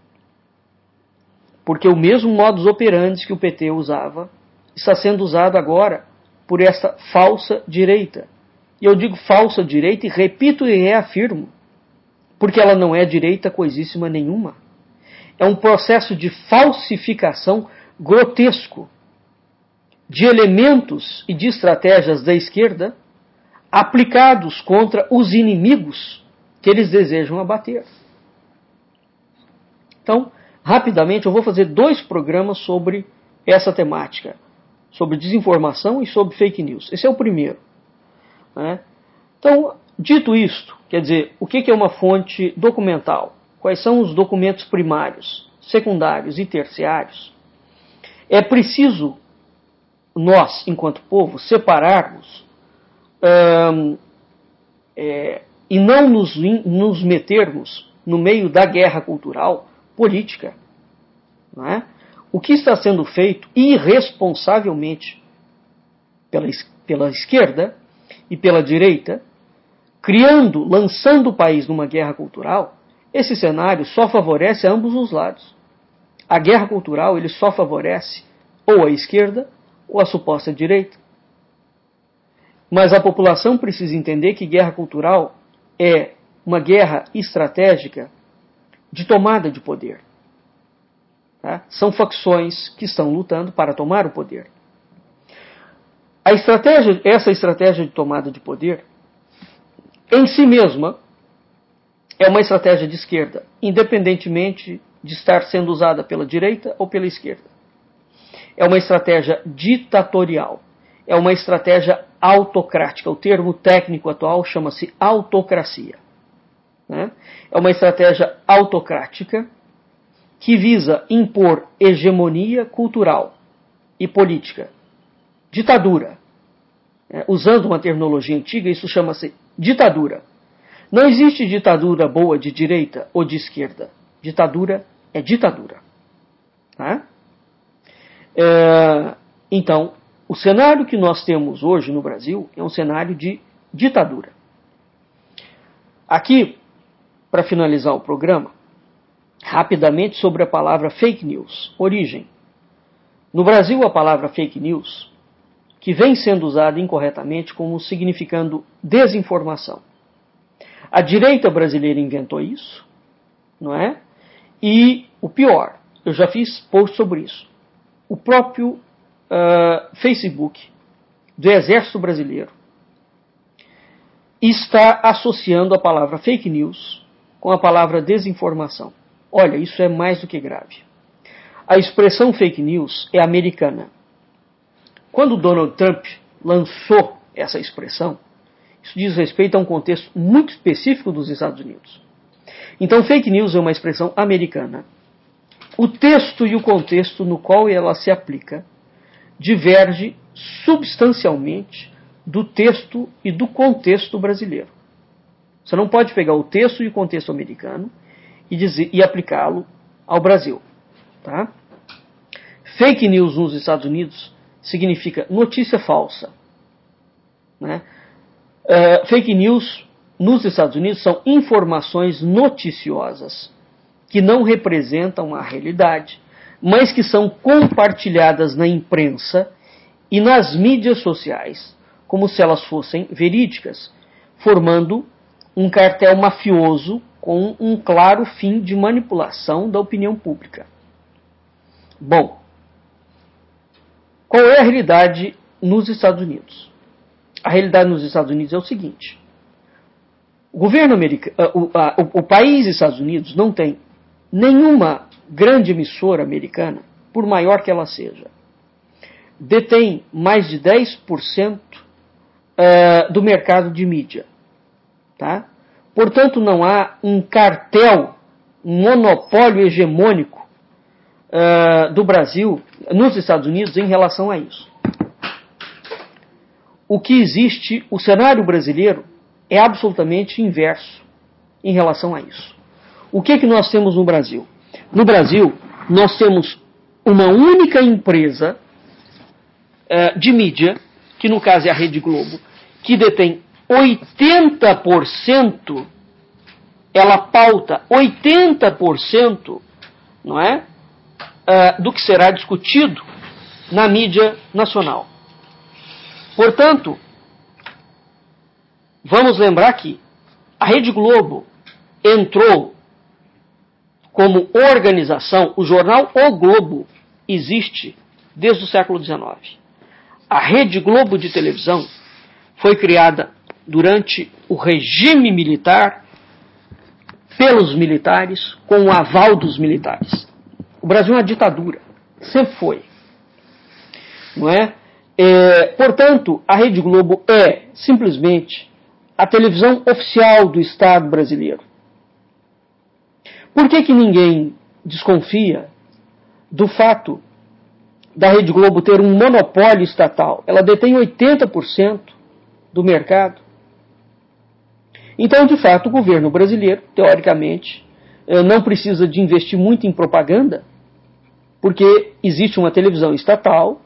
Porque o mesmo modus operandi que o PT usava está sendo usado agora por esta falsa direita. E eu digo falsa direita e repito e reafirmo, porque ela não é direita coisíssima nenhuma. É um processo de falsificação grotesco de elementos e de estratégias da esquerda aplicados contra os inimigos que eles desejam abater. Então, rapidamente, eu vou fazer 2 programas sobre essa temática, sobre desinformação e sobre fake news. Esse é o primeiro. Né? Então, dito isto, quer dizer, o que é uma fonte documental? Quais são os documentos primários, secundários e terciários? É preciso nós, enquanto povo, separarmos e não nos metermos no meio da guerra cultural política. Não é? O que está sendo feito irresponsavelmente pela esquerda e pela direita, lançando o país numa guerra cultural, esse cenário só favorece a ambos os lados. A guerra cultural ele só favorece ou a esquerda ou a suposta direita. Mas a população precisa entender que guerra cultural é uma guerra estratégica de tomada de poder. Tá? São facções que estão lutando para tomar o poder. Essa estratégia de tomada de poder, em si mesma, é uma estratégia de esquerda, independentemente de estar sendo usada pela direita ou pela esquerda. É uma estratégia ditatorial. É uma estratégia autocrática. O termo técnico atual chama-se autocracia. Né? É uma estratégia autocrática que visa impor hegemonia cultural e política. Ditadura. Usando uma terminologia antiga, isso chama-se ditadura. Não existe ditadura boa de direita ou de esquerda. Ditadura é ditadura. Tá? Então, o cenário que nós temos hoje no Brasil é um cenário de ditadura. Aqui, para finalizar o programa, rapidamente sobre a palavra fake news, origem. No Brasil, a palavra fake news, que vem sendo usada incorretamente como significando desinformação. A direita brasileira inventou isso, não é? E o pior, eu já fiz post sobre isso. O próprio Facebook do Exército Brasileiro está associando a palavra fake news com a palavra desinformação. Olha, isso é mais do que grave. A expressão fake news é americana. Quando Donald Trump lançou essa expressão, isso diz respeito a um contexto muito específico dos Estados Unidos. Então, fake news é uma expressão americana. O texto e o contexto no qual ela se aplica diverge substancialmente do texto e do contexto brasileiro. Você não pode pegar o texto e o contexto americano e aplicá-lo ao Brasil. Tá? Fake news nos Estados Unidos significa notícia falsa. Né? Fake news nos Estados Unidos são informações noticiosas que não representam a realidade, mas que são compartilhadas na imprensa e nas mídias sociais, como se elas fossem verídicas, formando um cartel mafioso com um claro fim de manipulação da opinião pública. Bom, qual é a realidade nos Estados Unidos? A realidade nos Estados Unidos é o seguinte: o governo americano, o país Estados Unidos não tem nenhuma grande emissora americana, por maior que ela seja, detém mais de 10% do mercado de mídia. Tá? Portanto, não há um cartel, um monopólio hegemônico do Brasil nos Estados Unidos em relação a isso. O que existe, o cenário brasileiro é absolutamente inverso em relação a isso. O que nós temos no Brasil? No Brasil, nós temos uma única empresa de mídia, que no caso é a Rede Globo, que detém 80%, ela pauta 80%, não é, do que será discutido na mídia nacional. Portanto, vamos lembrar que a Rede Globo entrou como organização, o jornal O Globo existe desde o século XIX. A Rede Globo de televisão foi criada durante o regime militar, pelos militares, com o aval dos militares. O Brasil é uma ditadura, sempre foi. Não é? Portanto, a Rede Globo é simplesmente a televisão oficial do Estado brasileiro. Por que ninguém desconfia do fato da Rede Globo ter um monopólio estatal? Ela detém 80% do mercado. Então, de fato, o governo brasileiro, teoricamente, não precisa de investir muito em propaganda, porque existe uma televisão estatal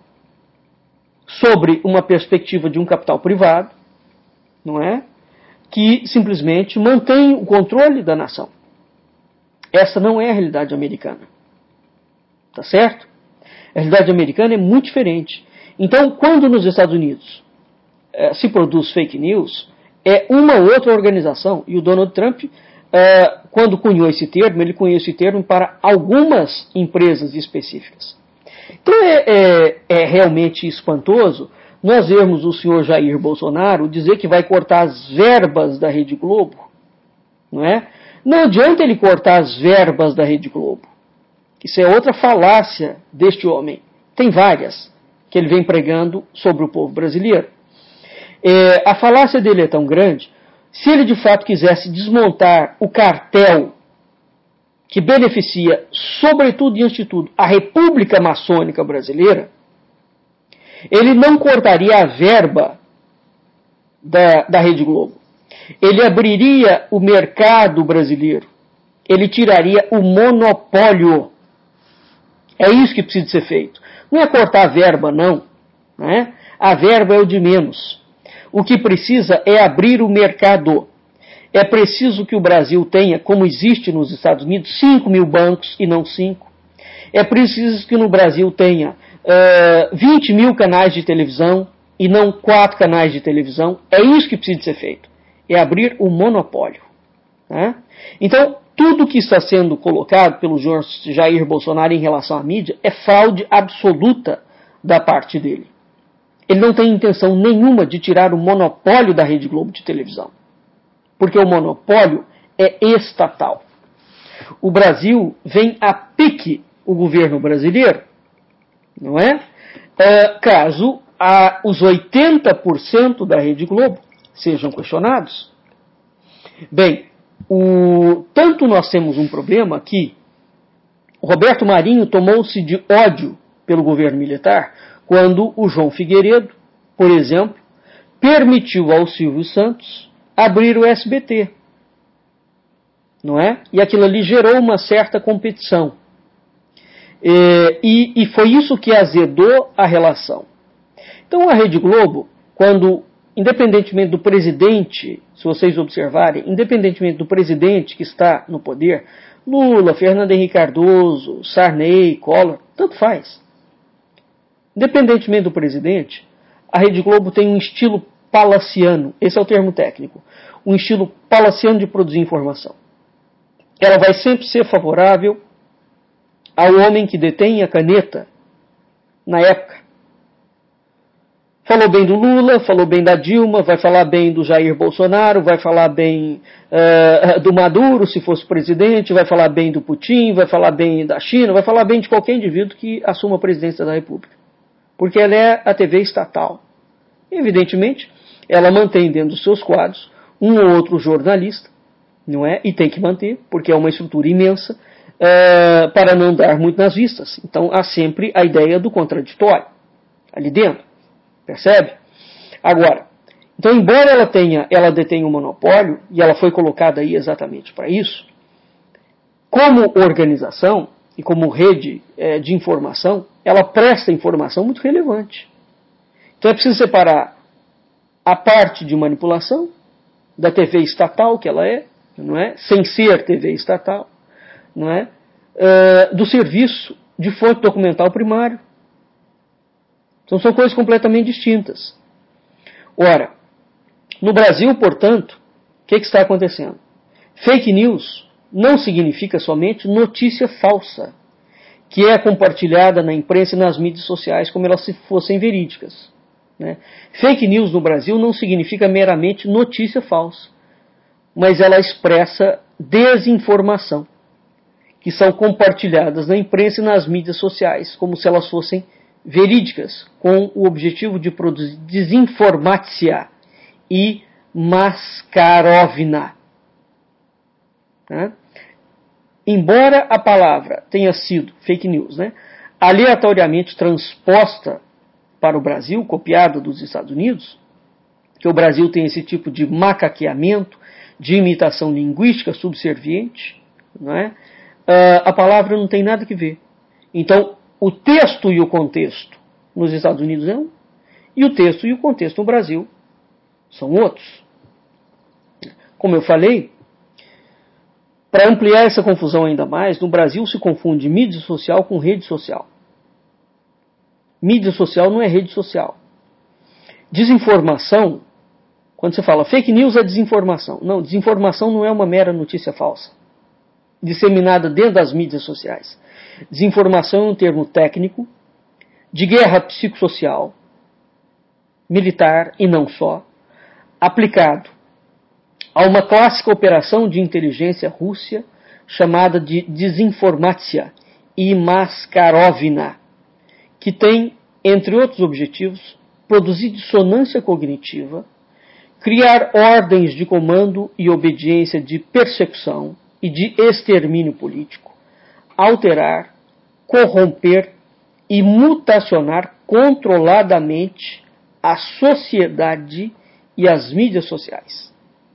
sobre uma perspectiva de um capital privado, não é? Que simplesmente mantém o controle da nação. Essa não é a realidade americana. Tá certo? A realidade americana é muito diferente. Então, quando nos Estados Unidos se produz fake news, é uma outra organização. E o Donald Trump, quando cunhou esse termo, ele cunhou esse termo para algumas empresas específicas. Então é realmente espantoso nós vermos o senhor Jair Bolsonaro dizer que vai cortar as verbas da Rede Globo. Não é? Não adianta ele cortar as verbas da Rede Globo. Isso é outra falácia deste homem. Tem várias que ele vem pregando sobre o povo brasileiro. A falácia dele é tão grande, se ele de fato quisesse desmontar o cartel que beneficia, sobretudo e antes de tudo, a República Maçônica Brasileira, ele não cortaria a verba da Rede Globo. Ele abriria o mercado brasileiro. Ele tiraria o monopólio. É isso que precisa ser feito. Não é cortar a verba, não. Né? A verba é o de menos. O que precisa é abrir o mercado. É preciso que o Brasil tenha, como existe nos Estados Unidos, 5 mil bancos e não 5. É preciso que no Brasil tenha 20 mil canais de televisão e não 4 canais de televisão. É isso que precisa ser feito. É abrir o monopólio. Né? Então, tudo que está sendo colocado pelo Jair Bolsonaro em relação à mídia é fraude absoluta da parte dele. Ele não tem intenção nenhuma de tirar o monopólio da Rede Globo de televisão. Porque o monopólio é estatal. O Brasil vem a pique, o governo brasileiro, não é? Caso os 80% da Rede Globo sejam questionados. Bem, tanto nós temos um problema que o Roberto Marinho tomou-se de ódio pelo governo militar quando o João Figueiredo, por exemplo, permitiu ao Silvio Santos abrir o SBT. Não é? E aquilo ali gerou uma certa competição. E foi isso que azedou a relação. Então a Rede Globo, quando, independentemente do presidente, se vocês observarem, independentemente do presidente que está no poder, Lula, Fernando Henrique Cardoso, Sarney, Collor, tanto faz. Independentemente do presidente, a Rede Globo tem um estilo palaciano, esse é o termo técnico, um estilo palaciano de produzir informação. Ela vai sempre ser favorável ao homem que detém a caneta na época. Falou bem do Lula, falou bem da Dilma, vai falar bem do Jair Bolsonaro, vai falar bem do Maduro, se fosse presidente, vai falar bem do Putin, vai falar bem da China, vai falar bem de qualquer indivíduo que assuma a presidência da República. Porque ela é a TV estatal. Evidentemente, ela mantém dentro dos seus quadros um ou outro jornalista, não é? E tem que manter, porque é uma estrutura imensa, para não dar muito nas vistas. Então há sempre a ideia do contraditório ali dentro. Percebe? Agora, então embora ela detenha um monopólio, e ela foi colocada aí exatamente para isso, como organização e como rede de informação, ela presta informação muito relevante. Então é preciso separar a parte de manipulação da TV estatal que ela não é? Sem ser TV estatal, não é? Do serviço de fonte documental primário. Então são coisas completamente distintas. Ora, no Brasil, portanto, o que está acontecendo? Fake news não significa somente notícia falsa, que é compartilhada na imprensa e nas mídias sociais como elas se fossem verídicas. Né? Fake news no Brasil não significa meramente notícia falsa, mas ela expressa desinformação, que são compartilhadas na imprensa e nas mídias sociais como se elas fossem verídicas, com o objetivo de produzir desinformácia e mascarovina. Né? Embora a palavra tenha sido fake news, né, aleatoriamente transposta para o Brasil, copiada dos Estados Unidos, que o Brasil tem esse tipo de macaqueamento, de imitação linguística subserviente, não é? A palavra não tem nada que ver. Então, o texto e o contexto nos Estados Unidos é um, e o texto e o contexto no Brasil são outros. Como eu falei, para ampliar essa confusão ainda mais, no Brasil se confunde mídia social com rede social. Mídia social não é rede social. Desinformação, quando você fala fake news é desinformação. Não, desinformação não é uma mera notícia falsa, disseminada dentro das mídias sociais. Desinformação é um termo técnico de guerra psicossocial, militar e não só, aplicado a uma clássica operação de inteligência russa chamada de desinformácia e mascarovina, que tem, entre outros objetivos, produzir dissonância cognitiva, criar ordens de comando e obediência de persecução e de extermínio político, alterar, corromper e mutacionar controladamente a sociedade e as mídias sociais.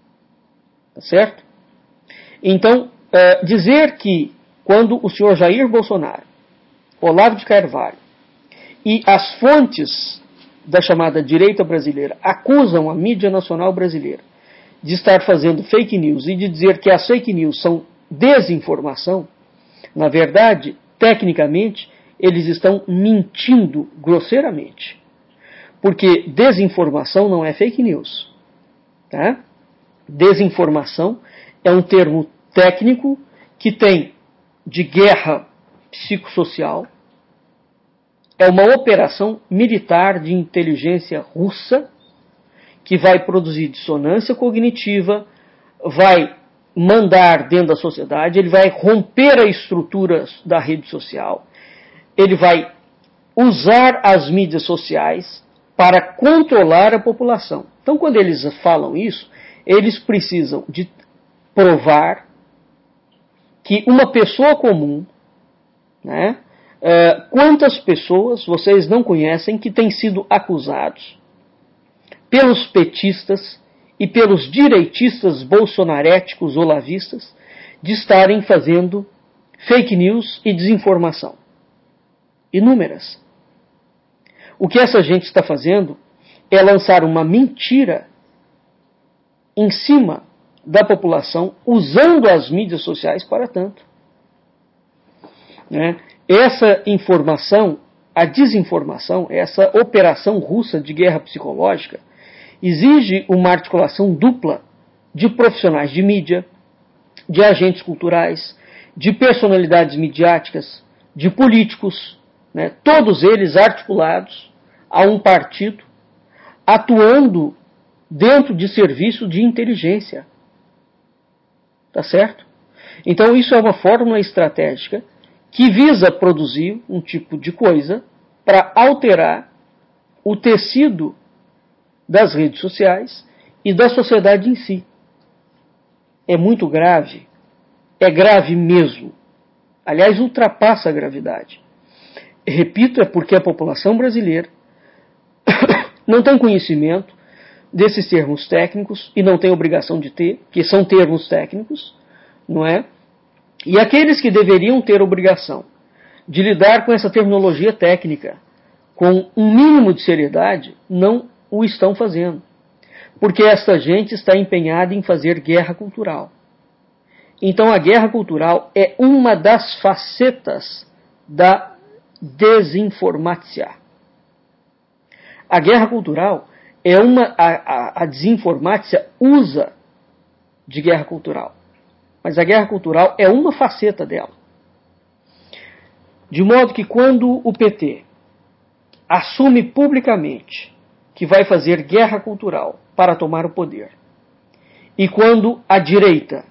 Tá certo? Então, dizer que quando o senhor Jair Bolsonaro, Olavo de Carvalho e as fontes da chamada direita brasileira acusam a mídia nacional brasileira de estar fazendo fake news e de dizer que as fake news são desinformação, na verdade, tecnicamente, eles estão mentindo grosseiramente. Porque desinformação não é fake news. Tá? Desinformação é um termo técnico que tem de guerra psicossocial, é uma operação militar de inteligência russa que vai produzir dissonância cognitiva, vai mandar dentro da sociedade, ele vai romper a estrutura da rede social, ele vai usar as mídias sociais para controlar a população. Então, quando eles falam isso, eles precisam de provar que uma pessoa comum, né, quantas pessoas vocês não conhecem que têm sido acusados pelos petistas e pelos direitistas bolsonaréticos olavistas de estarem fazendo fake news e desinformação? Inúmeras. O que essa gente está fazendo é lançar uma mentira em cima da população, usando as mídias sociais para tanto. Né? Essa informação, a desinformação, essa operação russa de guerra psicológica, exige uma articulação dupla de profissionais de mídia, de agentes culturais, de personalidades midiáticas, de políticos, né, todos eles articulados a um partido, atuando dentro de serviço de inteligência. Tá certo? Então isso é uma fórmula estratégica que visa produzir um tipo de coisa para alterar o tecido das redes sociais e da sociedade em si. É muito grave. É grave mesmo. Aliás, ultrapassa a gravidade. Repito, é porque a população brasileira não tem conhecimento desses termos técnicos e não tem obrigação de ter, que são termos técnicos, não é? E aqueles que deveriam ter obrigação de lidar com essa terminologia técnica com um mínimo de seriedade, não o estão fazendo. Porque esta gente está empenhada em fazer guerra cultural. Então a guerra cultural é uma das facetas da desinformácia. A guerra cultural é a desinformácia usa de guerra cultural. Mas a guerra cultural é uma faceta dela. De modo que quando o PT assume publicamente que vai fazer guerra cultural para tomar o poder, e quando a direita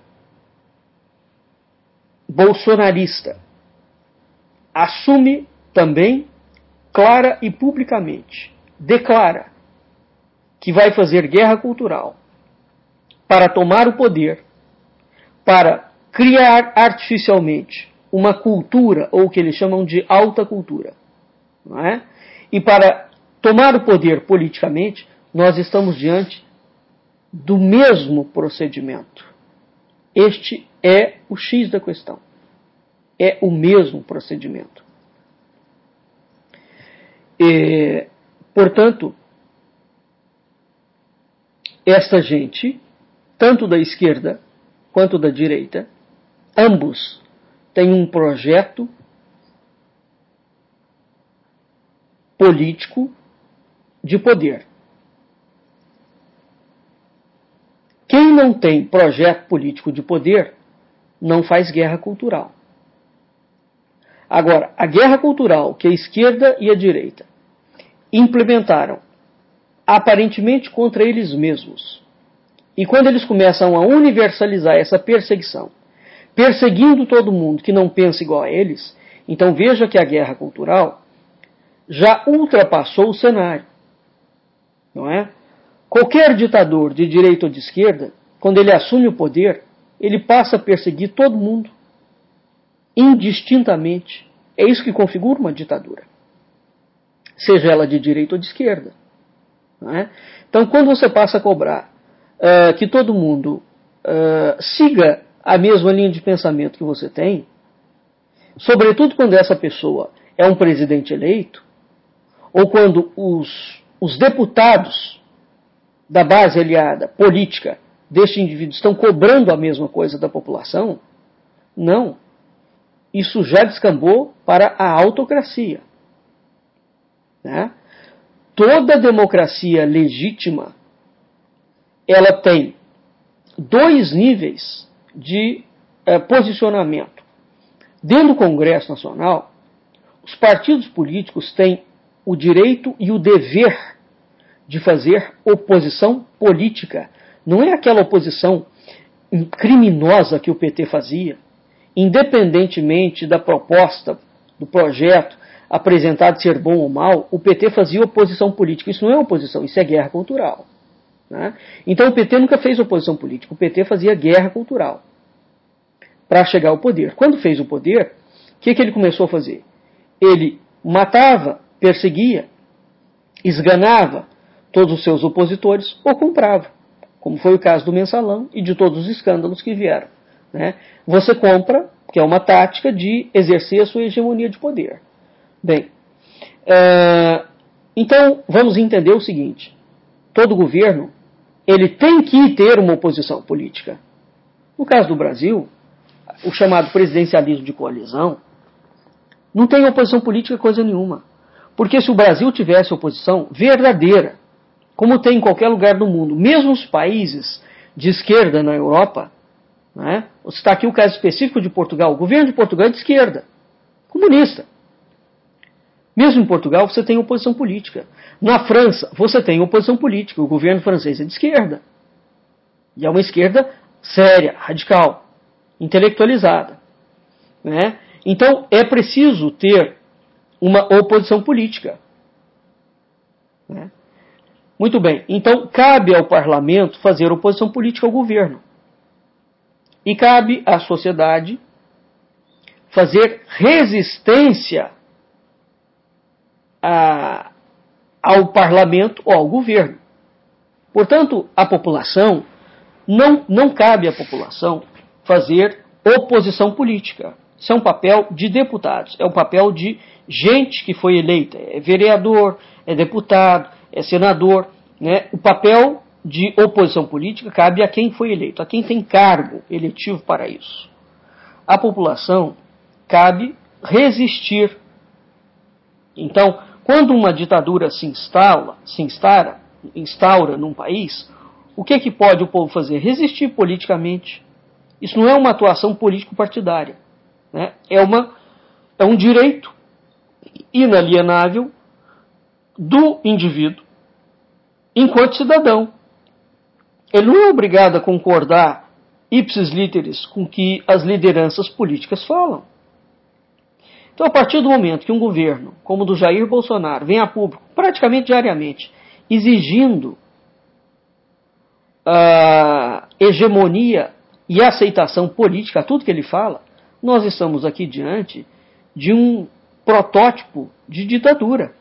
bolsonarista assume também, clara e publicamente, declara que vai fazer guerra cultural para tomar o poder, para criar artificialmente uma cultura, ou o que eles chamam de alta cultura, não é? E para tomar o poder politicamente, nós estamos diante do mesmo procedimento. Este é o X da questão. É o mesmo procedimento. Portanto, esta gente, tanto da esquerda quanto da direita, ambos têm um projeto político de poder. Quem não tem projeto político de poder não faz guerra cultural. Agora, a guerra cultural que a esquerda e a direita implementaram aparentemente contra eles mesmos, e quando eles começam a universalizar essa perseguição, perseguindo todo mundo que não pensa igual a eles, então veja que a guerra cultural já ultrapassou o cenário, não é? Qualquer ditador de direita ou de esquerda, quando ele assume o poder, ele passa a perseguir todo mundo, indistintamente. É isso que configura uma ditadura, seja ela de direita ou de esquerda, não é? Então, quando você passa a cobrar que todo mundo siga a mesma linha de pensamento que você tem, sobretudo quando essa pessoa é um presidente eleito, ou quando os deputados da base aliada política deste indivíduo estão cobrando a mesma coisa da população, não. Isso já descambou para a autocracia, né? Toda democracia legítima, ela tem dois níveis de posicionamento. Dentro do Congresso Nacional, os partidos políticos têm o direito e o dever de fazer oposição política. Não é aquela oposição criminosa que o PT fazia, independentemente da proposta, do projeto apresentado ser bom ou mal, o PT fazia oposição política. Isso não é oposição, isso é guerra cultural, né? Então o PT nunca fez oposição política, o PT fazia guerra cultural para chegar ao poder. Quando fez o poder, o que ele começou a fazer? Ele matava, perseguia, esganava todos os seus opositores ou comprava, como foi o caso do Mensalão e de todos os escândalos que vieram, né? Você compra, que é uma tática de exercer a sua hegemonia de poder. Bem, então vamos entender o seguinte: todo governo ele tem que ter uma oposição política. No caso do Brasil, o chamado presidencialismo de coalizão não tem oposição política coisa nenhuma. Porque se o Brasil tivesse oposição verdadeira, como tem em qualquer lugar do mundo, mesmo os países de esquerda na Europa, né? Vou citar aqui o caso específico de Portugal. O governo de Portugal é de esquerda, comunista. Mesmo em Portugal você tem oposição política. Na França você tem oposição política. O governo francês é de esquerda. E é uma esquerda séria, radical, intelectualizada. Né? Então é preciso ter uma oposição política. Né? Muito bem, então cabe ao parlamento fazer oposição política ao governo. E cabe à sociedade fazer resistência ao parlamento ou ao governo. Portanto, a população, não cabe à população fazer oposição política. Isso é um papel de deputados, é um papel de gente que foi eleita, é vereador, é deputado, é senador. Né? O papel de oposição política cabe a quem foi eleito, a quem tem cargo eletivo para isso. A população cabe resistir. Então, quando uma ditadura se instaura num país, o que pode o povo fazer? Resistir politicamente. Isso não é uma atuação político-partidária. Né? É um direito inalienável do indivíduo enquanto cidadão. Ele não é obrigado a concordar ipsis literis com o que as lideranças políticas falam. Então, a partir do momento que um governo, como o do Jair Bolsonaro, vem a público, praticamente diariamente, exigindo a hegemonia e aceitação política a tudo que ele fala, nós estamos aqui diante de um protótipo de ditadura.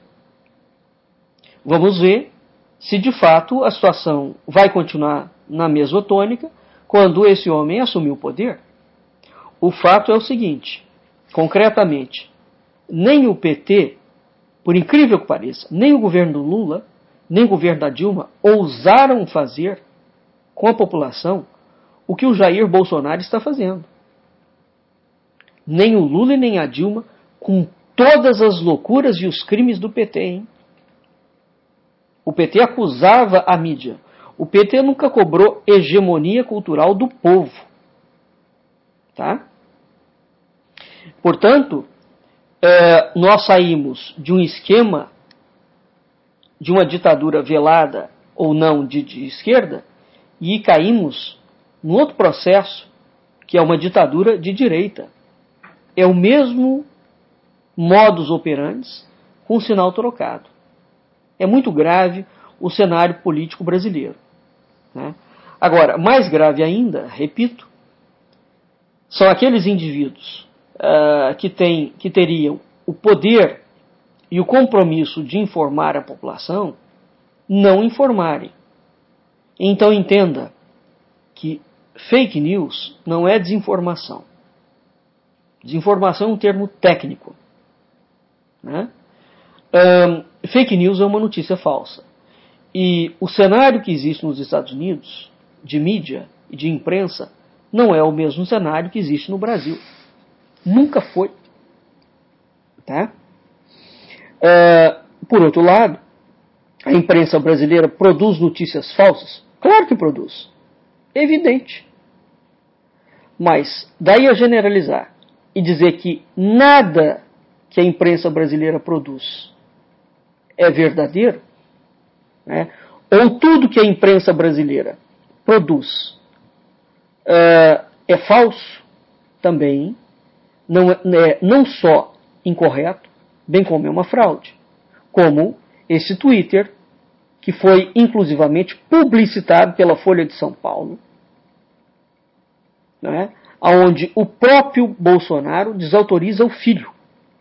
Vamos ver se de fato a situação vai continuar na mesma tônica quando esse homem assumir o poder. O fato é o seguinte, concretamente, nem o PT, por incrível que pareça, nem o governo do Lula, nem o governo da Dilma ousaram fazer com a população o que o Jair Bolsonaro está fazendo. Nem o Lula e nem a Dilma, com todas as loucuras e os crimes do PT, hein? O PT acusava a mídia. O PT nunca cobrou hegemonia cultural do povo. Tá? Portanto, nós saímos de um esquema de uma ditadura velada ou não de esquerda e caímos num outro processo que é uma ditadura de direita. É o mesmo modus operandi com um sinal trocado. É muito grave o cenário político brasileiro. Né? Agora, mais grave ainda, repito, são aqueles indivíduos que teriam o poder e o compromisso de informar a população, não informarem. Então entenda que fake news não é desinformação. Desinformação é um termo técnico. Né? Fake news é uma notícia falsa. E o cenário que existe nos Estados Unidos, de mídia e de imprensa, não é o mesmo cenário que existe no Brasil. Nunca foi. Tá? Por outro lado, a imprensa brasileira produz notícias falsas? Claro que produz. É evidente. Mas, daí a generalizar e dizer que nada que a imprensa brasileira produz é verdadeiro, né? Ou tudo que a imprensa brasileira produz é falso, também não só incorreto, bem como é uma fraude. Como esse Twitter, que foi inclusivamente publicitado pela Folha de São Paulo, né? Onde o próprio Bolsonaro desautoriza o filho.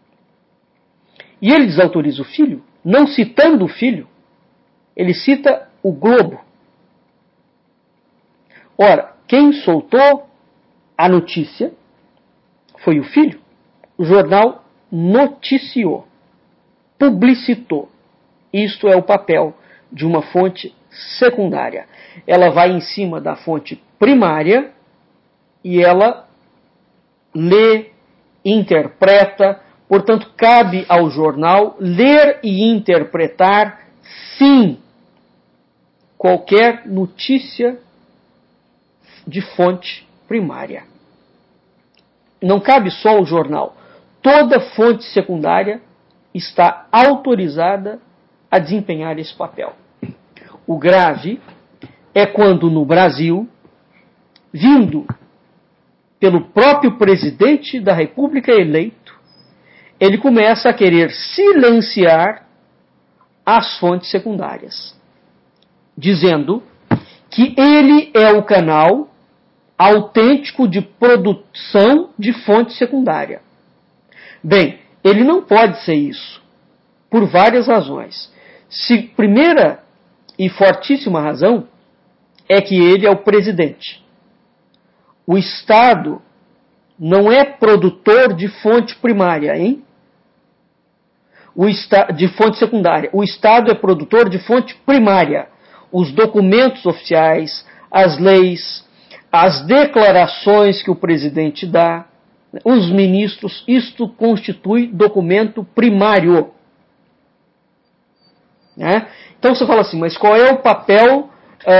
E ele desautoriza o filho, não citando o filho, ele cita o Globo. Ora, quem soltou a notícia foi o filho. O jornal noticiou, publicitou. Isto é o papel de uma fonte secundária. Ela vai em cima da fonte primária e ela lê, interpreta. Portanto, cabe ao jornal ler e interpretar, sim, qualquer notícia de fonte primária. Não cabe só o jornal. Toda fonte secundária está autorizada a desempenhar esse papel. O grave é quando no Brasil, vindo pelo próprio presidente da República eleito, ele começa a querer silenciar as fontes secundárias, dizendo que ele é o canal autêntico de produção de fonte secundária. Bem, ele não pode ser isso, por várias razões. Primeira e fortíssima razão é que ele é o presidente. O Estado não é produtor de fonte primária, hein? De fonte secundária. O Estado é produtor de fonte primária. Os documentos oficiais, as leis, as declarações que o presidente dá, os ministros, isto constitui documento primário. Né? Então você fala assim, mas qual é o papel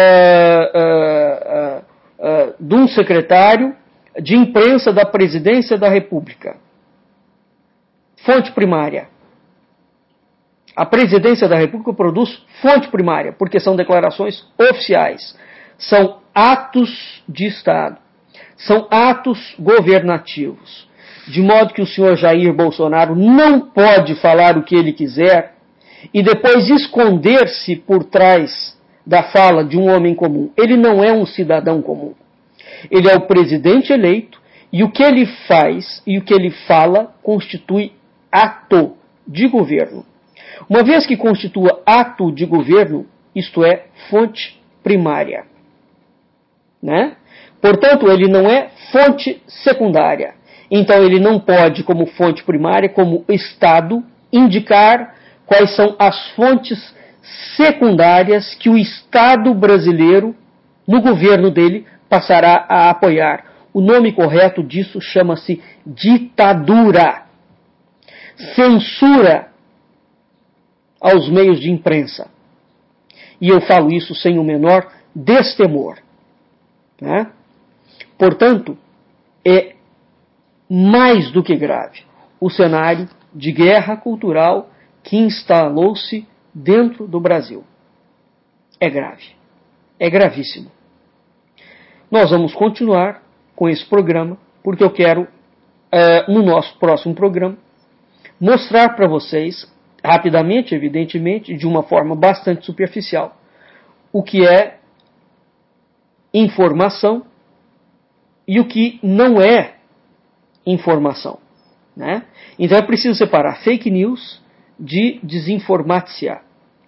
de um secretário de imprensa da presidência da República? Fonte primária. A presidência da República produz fonte primária, porque são declarações oficiais. São atos de Estado. São atos governativos. De modo que o senhor Jair Bolsonaro não pode falar o que ele quiser e depois esconder-se por trás da fala de um homem comum. Ele não é um cidadão comum. Ele é o presidente eleito e o que ele faz e o que ele fala constitui ato de governo. Uma vez que constitua ato de governo, isto é, fonte primária. Né? Portanto, ele não é fonte secundária. Então, ele não pode, como fonte primária, como Estado, indicar quais são as fontes secundárias que o Estado brasileiro, no governo dele, passará a apoiar. O nome correto disso chama-se ditadura. Censura aos meios de imprensa. E eu falo isso sem o menor destemor. Né? Portanto, é mais do que grave o cenário de guerra cultural que instalou-se dentro do Brasil. É grave. É gravíssimo. Nós vamos continuar com esse programa, porque eu quero, no nosso próximo programa, mostrar para vocês, rapidamente, evidentemente, de uma forma bastante superficial, o que é informação e o que não é informação. Né? Então é preciso separar fake news de desinformácia.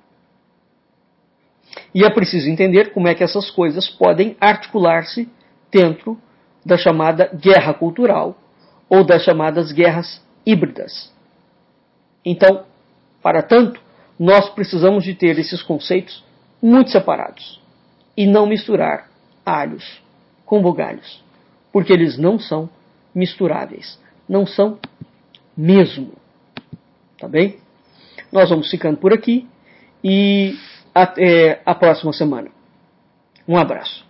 E é preciso entender como é que essas coisas podem articular-se dentro da chamada guerra cultural ou das chamadas guerras híbridas. Então, para tanto, nós precisamos de ter esses conceitos muito separados e não misturar alhos com bugalhos, porque eles não são misturáveis, não são mesmo. Tá bem? Nós vamos ficando por aqui e até a próxima semana. Um abraço.